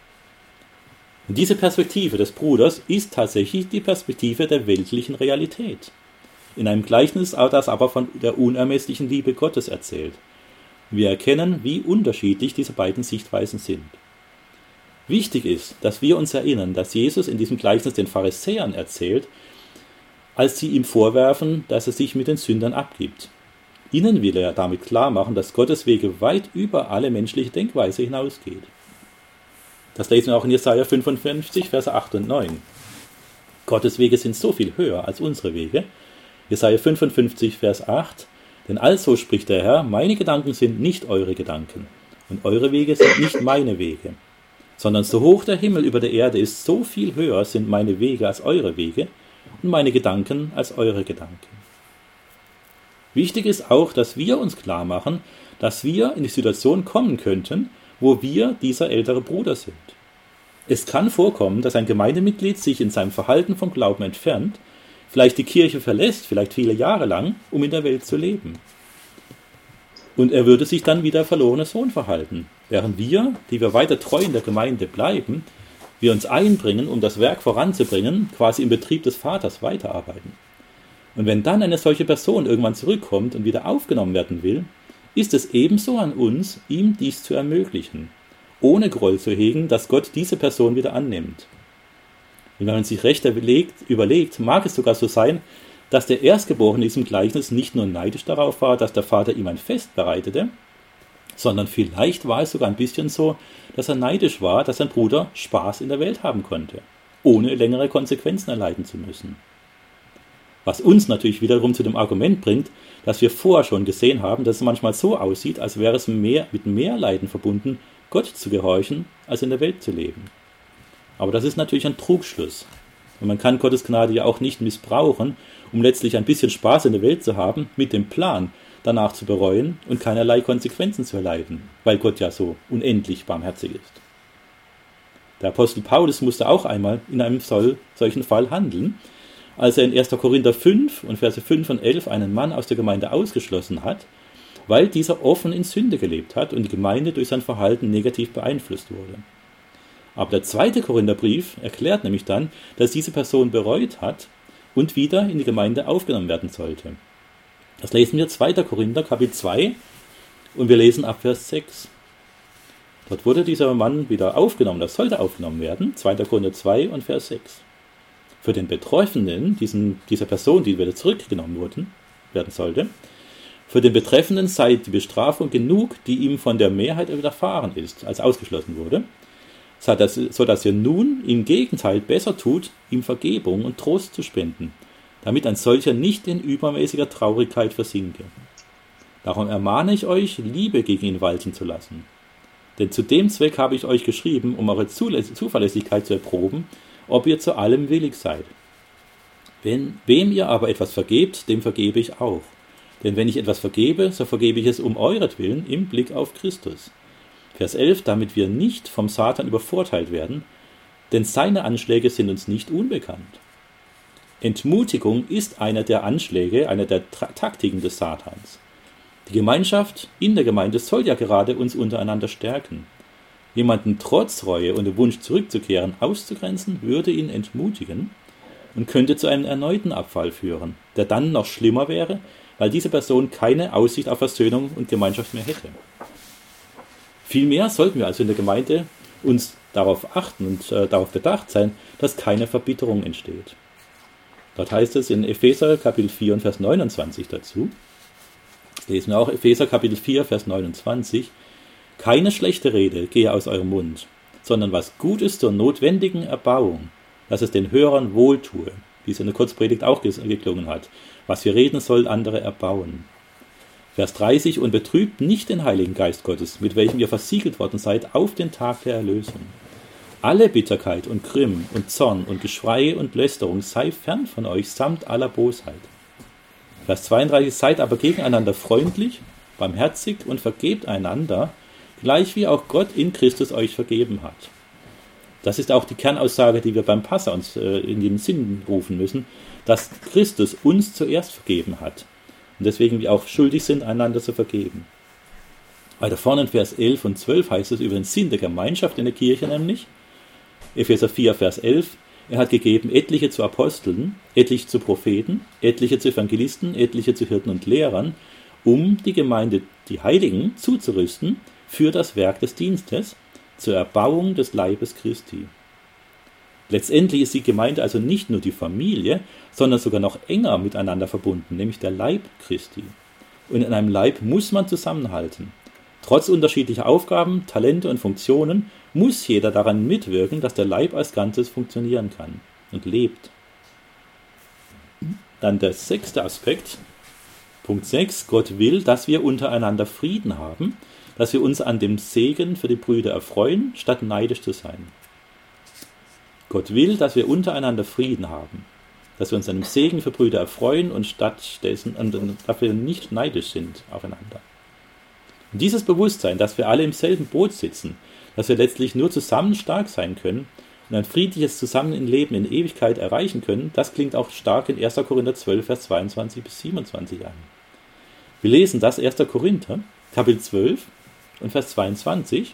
B: Und diese Perspektive des Bruders ist tatsächlich die Perspektive der weltlichen Realität. In einem Gleichnis, das aber von der unermesslichen Liebe Gottes erzählt. Wir erkennen, wie unterschiedlich diese beiden Sichtweisen sind. Wichtig ist, dass wir uns erinnern, dass Jesus in diesem Gleichnis den Pharisäern erzählt, als sie ihm vorwerfen, dass er sich mit den Sündern abgibt. Ihnen will er damit klar machen, dass Gottes Wege weit über alle menschliche Denkweise hinausgeht. Das lesen wir auch in Jesaja fünfundfünfzig, Verse acht und neun. Gottes Wege sind so viel höher als unsere Wege. Jesaja fünfundfünfzig, Vers acht. Denn also spricht der Herr, meine Gedanken sind nicht eure Gedanken und eure Wege sind nicht meine Wege, sondern so hoch der Himmel über der Erde ist, so viel höher sind meine Wege als eure Wege und meine Gedanken als eure Gedanken. Wichtig ist auch, dass wir uns klar machen, dass wir in die Situation kommen könnten, wo wir dieser ältere Bruder sind. Es kann vorkommen, dass ein Gemeindemitglied sich in seinem Verhalten vom Glauben entfernt, vielleicht die Kirche verlässt, vielleicht viele Jahre lang, um in der Welt zu leben. Und er würde sich dann wie der verlorene Sohn verhalten, während wir, die wir weiter treu in der Gemeinde bleiben, wir uns einbringen, um das Werk voranzubringen, quasi im Betrieb des Vaters weiterarbeiten. Und wenn dann eine solche Person irgendwann zurückkommt und wieder aufgenommen werden will, ist es ebenso an uns, ihm dies zu ermöglichen, ohne Groll zu hegen, dass Gott diese Person wieder annimmt. Und wenn man sich recht überlegt, überlegt, mag es sogar so sein, dass der Erstgeborene in diesem Gleichnis nicht nur neidisch darauf war, dass der Vater ihm ein Fest bereitete, sondern vielleicht war es sogar ein bisschen so, dass er neidisch war, dass sein Bruder Spaß in der Welt haben konnte, ohne längere Konsequenzen erleiden zu müssen. Was uns natürlich wiederum zu dem Argument bringt, dass wir vorher schon gesehen haben, dass es manchmal so aussieht, als wäre es mehr, mit mehr Leiden verbunden, Gott zu gehorchen, als in der Welt zu leben. Aber das ist natürlich ein Trugschluss. Und man kann Gottes Gnade ja auch nicht missbrauchen, um letztlich ein bisschen Spaß in der Welt zu haben, mit dem Plan, danach zu bereuen und keinerlei Konsequenzen zu erleiden, weil Gott ja so unendlich barmherzig ist. Der Apostel Paulus musste auch einmal in einem solchen Fall handeln, als er in erster Korinther fünf und Verse fünf und elf einen Mann aus der Gemeinde ausgeschlossen hat, weil dieser offen in Sünde gelebt hat und die Gemeinde durch sein Verhalten negativ beeinflusst wurde. Aber der zweite Korintherbrief erklärt nämlich dann, dass diese Person bereut hat und wieder in die Gemeinde aufgenommen werden sollte. Das lesen wir zweiter Korinther, Kapitel zwei, und wir lesen ab Vers sechs. Dort wurde dieser Mann wieder aufgenommen, das sollte aufgenommen werden, zweiter Korinther zwei und Vers sechs. Für den Betreffenden, diesen, dieser Person, die wieder zurückgenommen wurden, werden sollte, Für den Betreffenden sei die Bestrafung genug, die ihm von der Mehrheit widerfahren ist, als ausgeschlossen wurde, so dass ihr nun im Gegenteil besser tut, ihm Vergebung und Trost zu spenden, damit ein solcher nicht in übermäßiger Traurigkeit versinke. Darum ermahne ich euch, Liebe gegen ihn walten zu lassen. Denn zu dem Zweck habe ich euch geschrieben, um eure Zuverlässigkeit zu erproben, ob ihr zu allem willig seid. Wenn, wem ihr aber etwas vergebt, dem vergebe ich auch. Denn wenn ich etwas vergebe, so vergebe ich es um euretwillen im Blick auf Christus. Vers elf, damit wir nicht vom Satan übervorteilt werden, denn seine Anschläge sind uns nicht unbekannt. Entmutigung ist einer der Anschläge, einer der Tra- Taktiken des Satans. Die Gemeinschaft in der Gemeinde soll ja gerade uns untereinander stärken. Jemanden trotz Reue und dem Wunsch zurückzukehren auszugrenzen, würde ihn entmutigen und könnte zu einem erneuten Abfall führen, der dann noch schlimmer wäre, weil diese Person keine Aussicht auf Versöhnung und Gemeinschaft mehr hätte. Vielmehr sollten wir also in der Gemeinde uns darauf achten und äh, darauf bedacht sein, dass keine Verbitterung entsteht. Dort heißt es in Epheser Kapitel vier und Vers neunundzwanzig dazu, lesen wir auch Epheser Kapitel vier, Vers neunundzwanzig, keine schlechte Rede gehe aus eurem Mund, sondern was gut ist zur notwendigen Erbauung, dass es den Hörern wohltue, wie es in der Kurzpredigt auch geklungen hat. Was wir reden, soll andere erbauen. Vers dreißig, und betrübt nicht den Heiligen Geist Gottes, mit welchem ihr versiegelt worden seid, auf den Tag der Erlösung. Alle Bitterkeit und Grimm und Zorn und Geschrei und Lästerung sei fern von euch, samt aller Bosheit. Vers zweiunddreißig, seid aber gegeneinander freundlich, barmherzig und vergebt einander, gleich wie auch Gott in Christus euch vergeben hat. Das ist auch die Kernaussage, die wir beim Passa uns äh, in den Sinn rufen müssen, dass Christus uns zuerst vergeben hat und deswegen wir auch schuldig sind, einander zu vergeben. Weiter vorne in Vers elf und zwölf heißt es über den Sinn der Gemeinschaft in der Kirche nämlich, Epheser vier, Vers elf, er hat gegeben etliche zu Aposteln, etliche zu Propheten, etliche zu Evangelisten, etliche zu Hirten und Lehrern, um die Gemeinde, die Heiligen, zuzurüsten für das Werk des Dienstes, zur Erbauung des Leibes Christi. Letztendlich ist die Gemeinde also nicht nur die Familie, sondern sogar noch enger miteinander verbunden, nämlich der Leib Christi. Und in einem Leib muss man zusammenhalten. Trotz unterschiedlicher Aufgaben, Talente und Funktionen muss jeder daran mitwirken, dass der Leib als Ganzes funktionieren kann und lebt. Dann der sechste Aspekt, Punkt sechs, Gott will, dass wir untereinander Frieden haben, dass wir uns an dem Segen für die Brüder erfreuen, statt neidisch zu sein. Gott will, dass wir untereinander Frieden haben, dass wir uns an dem Segen für Brüder erfreuen und stattdessen dafür nicht neidisch sind aufeinander. Und dieses Bewusstsein, dass wir alle im selben Boot sitzen, dass wir letztlich nur zusammen stark sein können und ein friedliches Zusammenleben in Ewigkeit erreichen können, das klingt auch stark in erster Korinther zwölf, Vers zweiundzwanzig bis siebenundzwanzig an. Wir lesen das erster Korinther, Kapitel zwölf und Vers zweiundzwanzig.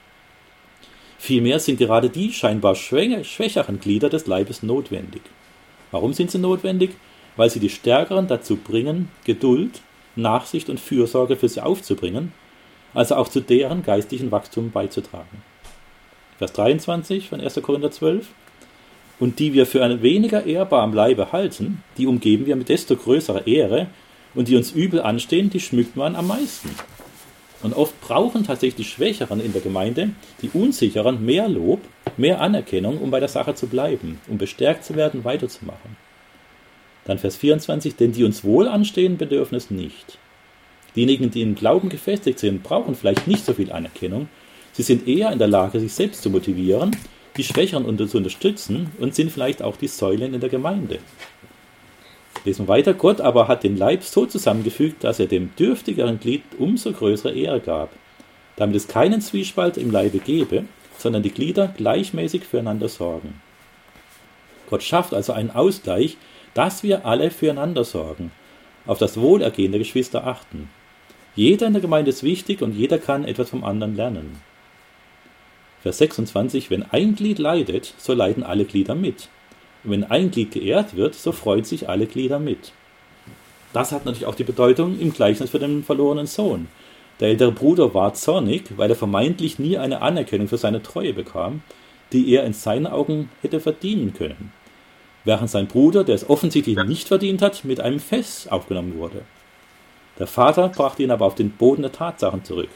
B: Vielmehr sind gerade die scheinbar schwächeren Glieder des Leibes notwendig. Warum sind sie notwendig? Weil sie die Stärkeren dazu bringen, Geduld, Nachsicht und Fürsorge für sie aufzubringen, also auch zu deren geistlichen Wachstum beizutragen. Vers dreiundzwanzig von erster Korinther zwölf. Und die wir für eine weniger ehrbar am Leibe halten, die umgeben wir mit desto größerer Ehre, und die uns übel anstehen, die schmückt man am meisten. Und oft brauchen tatsächlich die Schwächeren in der Gemeinde, die Unsicheren, mehr Lob, mehr Anerkennung, um bei der Sache zu bleiben, um bestärkt zu werden, weiterzumachen. Dann Vers vierundzwanzig, denn die uns wohl anstehen, bedürfen es nicht. Diejenigen, die im Glauben gefestigt sind, brauchen vielleicht nicht so viel Anerkennung. Sie sind eher in der Lage, sich selbst zu motivieren, die Schwächeren zu unterstützen und sind vielleicht auch die Säulen in der Gemeinde. Lesen wir weiter. Gott aber hat den Leib so zusammengefügt, dass er dem dürftigeren Glied umso größere Ehre gab, damit es keinen Zwiespalt im Leibe gebe, sondern die Glieder gleichmäßig füreinander sorgen. Gott schafft also einen Ausgleich, dass wir alle füreinander sorgen, auf das Wohlergehen der Geschwister achten. Jeder in der Gemeinde ist wichtig und jeder kann etwas vom anderen lernen. Vers sechsundzwanzig, wenn ein Glied leidet, so leiden alle Glieder mit. Und wenn ein Glied geehrt wird, so freuen sich alle Glieder mit. Das hat natürlich auch die Bedeutung im Gleichnis für den verlorenen Sohn. Der ältere Bruder war zornig, weil er vermeintlich nie eine Anerkennung für seine Treue bekam, die er in seinen Augen hätte verdienen können, während sein Bruder, der es offensichtlich nicht verdient hat, mit einem Fest aufgenommen wurde. Der Vater brachte ihn aber auf den Boden der Tatsachen zurück.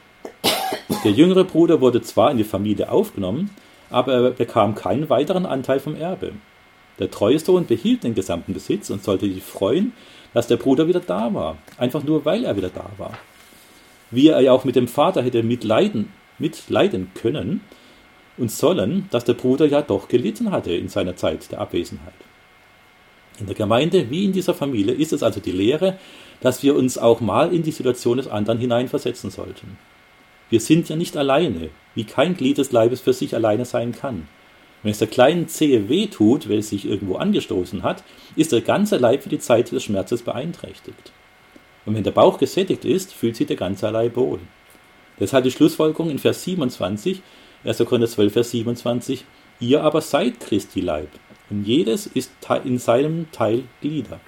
B: Der jüngere Bruder wurde zwar in die Familie aufgenommen, aber er bekam keinen weiteren Anteil vom Erbe. Der treue Sohn behielt den gesamten Besitz und sollte sich freuen, dass der Bruder wieder da war, einfach nur weil er wieder da war. Wie er ja auch mit dem Vater hätte mitleiden, mitleiden können und sollen, dass der Bruder ja doch gelitten hatte in seiner Zeit der Abwesenheit. In der Gemeinde wie in dieser Familie ist es also die Lehre, dass wir uns auch mal in die Situation des anderen hineinversetzen sollten. Wir sind ja nicht alleine, wie kein Glied des Leibes für sich alleine sein kann. Wenn es der kleinen Zehe weh tut, weil es sich irgendwo angestoßen hat, ist der ganze Leib für die Zeit des Schmerzes beeinträchtigt. Und wenn der Bauch gesättigt ist, fühlt sich der ganze Leib wohl. Deshalb die Schlussfolgerung in Vers siebenundzwanzig, erster Korinther zwölf, Vers siebenundzwanzig, ihr aber seid Christi Leib, und jedes ist in seinem Teil Glieder.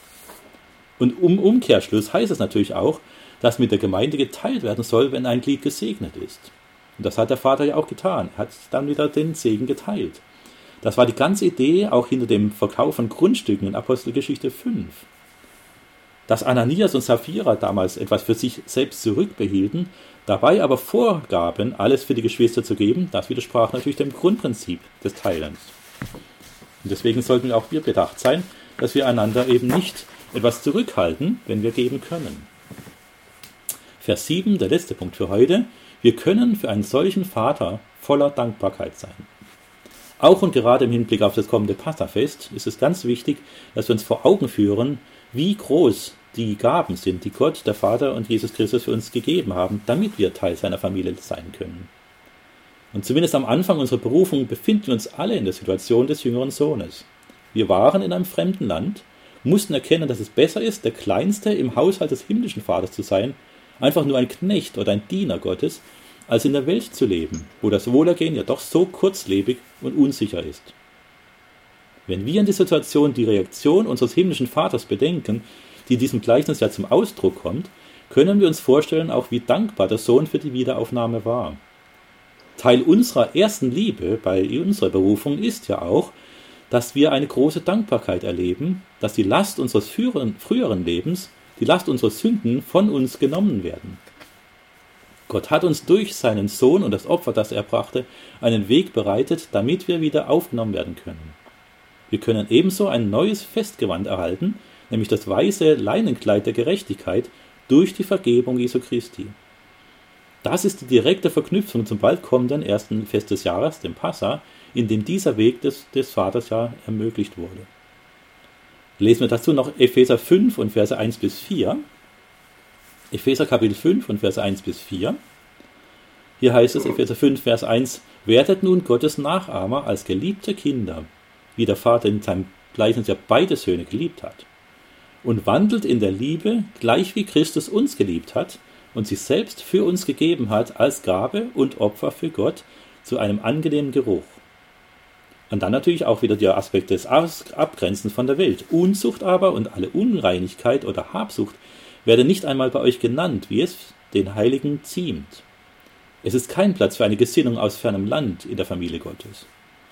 B: Und um Umkehrschluss heißt es natürlich auch, dass mit der Gemeinde geteilt werden soll, wenn ein Glied gesegnet ist. Und das hat der Vater ja auch getan. Er hat dann wieder den Segen geteilt. Das war die ganze Idee auch hinter dem Verkauf von Grundstücken in Apostelgeschichte fünf. Dass Ananias und Sapphira damals etwas für sich selbst zurückbehielten, dabei aber vorgaben, alles für die Geschwister zu geben, das widersprach natürlich dem Grundprinzip des Teilens. Und deswegen sollten auch wir bedacht sein, dass wir einander eben nicht etwas zurückhalten, wenn wir geben können. Vers sieben, der letzte Punkt für heute. Wir können für einen solchen Vater voller Dankbarkeit sein. Auch und gerade im Hinblick auf das kommende Passafest ist es ganz wichtig, dass wir uns vor Augen führen, wie groß die Gaben sind, die Gott, der Vater und Jesus Christus für uns gegeben haben, damit wir Teil seiner Familie sein können. Und zumindest am Anfang unserer Berufung befinden wir uns alle in der Situation des jüngeren Sohnes. Wir waren in einem fremden Land, mussten erkennen, dass es besser ist, der Kleinste im Haushalt des himmlischen Vaters zu sein, einfach nur ein Knecht oder ein Diener Gottes, als in der Welt zu leben, wo das Wohlergehen ja doch so kurzlebig und unsicher ist. Wenn wir in die Situation die Reaktion unseres himmlischen Vaters bedenken, die in diesem Gleichnis ja zum Ausdruck kommt, können wir uns vorstellen, auch wie dankbar der Sohn für die Wiederaufnahme war. Teil unserer ersten Liebe bei unserer Berufung ist ja auch, dass wir eine große Dankbarkeit erleben, dass die Last unseres früheren Lebens, die Last unserer Sünden von uns genommen werden. Gott hat uns durch seinen Sohn und das Opfer, das er brachte, einen Weg bereitet, damit wir wieder aufgenommen werden können. Wir können ebenso ein neues Festgewand erhalten, nämlich das weiße Leinenkleid der Gerechtigkeit durch die Vergebung Jesu Christi. Das ist die direkte Verknüpfung zum bald kommenden ersten Fest des Jahres, dem Passa, in dem dieser Weg des, des Vaters ja ermöglicht wurde. Lesen wir dazu noch Epheser fünf und Verse eins bis vier. Epheser Kapitel fünf und Verse eins bis vier. Hier heißt es, Epheser fünf, Vers eins, werdet nun Gottes Nachahmer als geliebte Kinder, wie der Vater in seinem Gleichnis ja beide Söhne geliebt hat, und wandelt in der Liebe, gleich wie Christus uns geliebt hat und sich selbst für uns gegeben hat als Gabe und Opfer für Gott zu einem angenehmen Geruch. Und dann natürlich auch wieder der Aspekt des Abgrenzens von der Welt. Unzucht aber und alle Unreinigkeit oder Habsucht werde nicht einmal bei euch genannt, wie es den Heiligen ziemt. Es ist kein Platz für eine Gesinnung aus fernem Land in der Familie Gottes.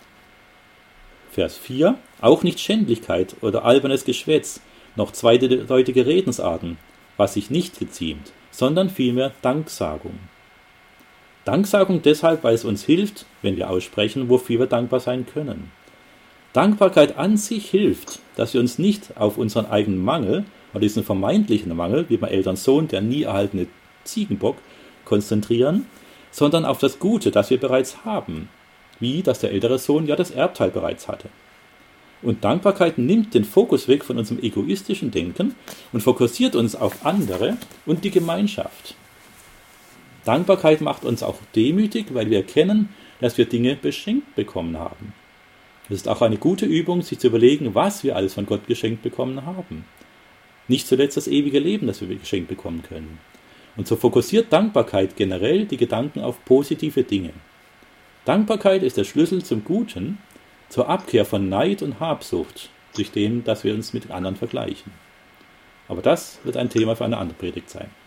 B: Vers vier. Auch nicht Schändlichkeit oder albernes Geschwätz, noch zweideutige Redensarten, was sich nicht geziemt, sondern vielmehr Danksagung. Danksagung deshalb, weil es uns hilft, wenn wir aussprechen, wofür wir dankbar sein können. Dankbarkeit an sich hilft, dass wir uns nicht auf unseren eigenen Mangel oder diesen vermeintlichen Mangel, wie beim älteren Sohn, der nie erhaltene Ziegenbock, konzentrieren, sondern auf das Gute, das wir bereits haben, wie dass der ältere Sohn ja das Erbteil bereits hatte. Und Dankbarkeit nimmt den Fokus weg von unserem egoistischen Denken und fokussiert uns auf andere und die Gemeinschaft. Dankbarkeit macht uns auch demütig, weil wir erkennen, dass wir Dinge beschenkt bekommen haben. Es ist auch eine gute Übung, sich zu überlegen, was wir alles von Gott geschenkt bekommen haben. Nicht zuletzt das ewige Leben, das wir geschenkt bekommen können. Und so fokussiert Dankbarkeit generell die Gedanken auf positive Dinge. Dankbarkeit ist der Schlüssel zum Guten, zur Abkehr von Neid und Habsucht, durch den, dass wir uns mit anderen vergleichen. Aber das wird ein Thema für eine andere Predigt sein.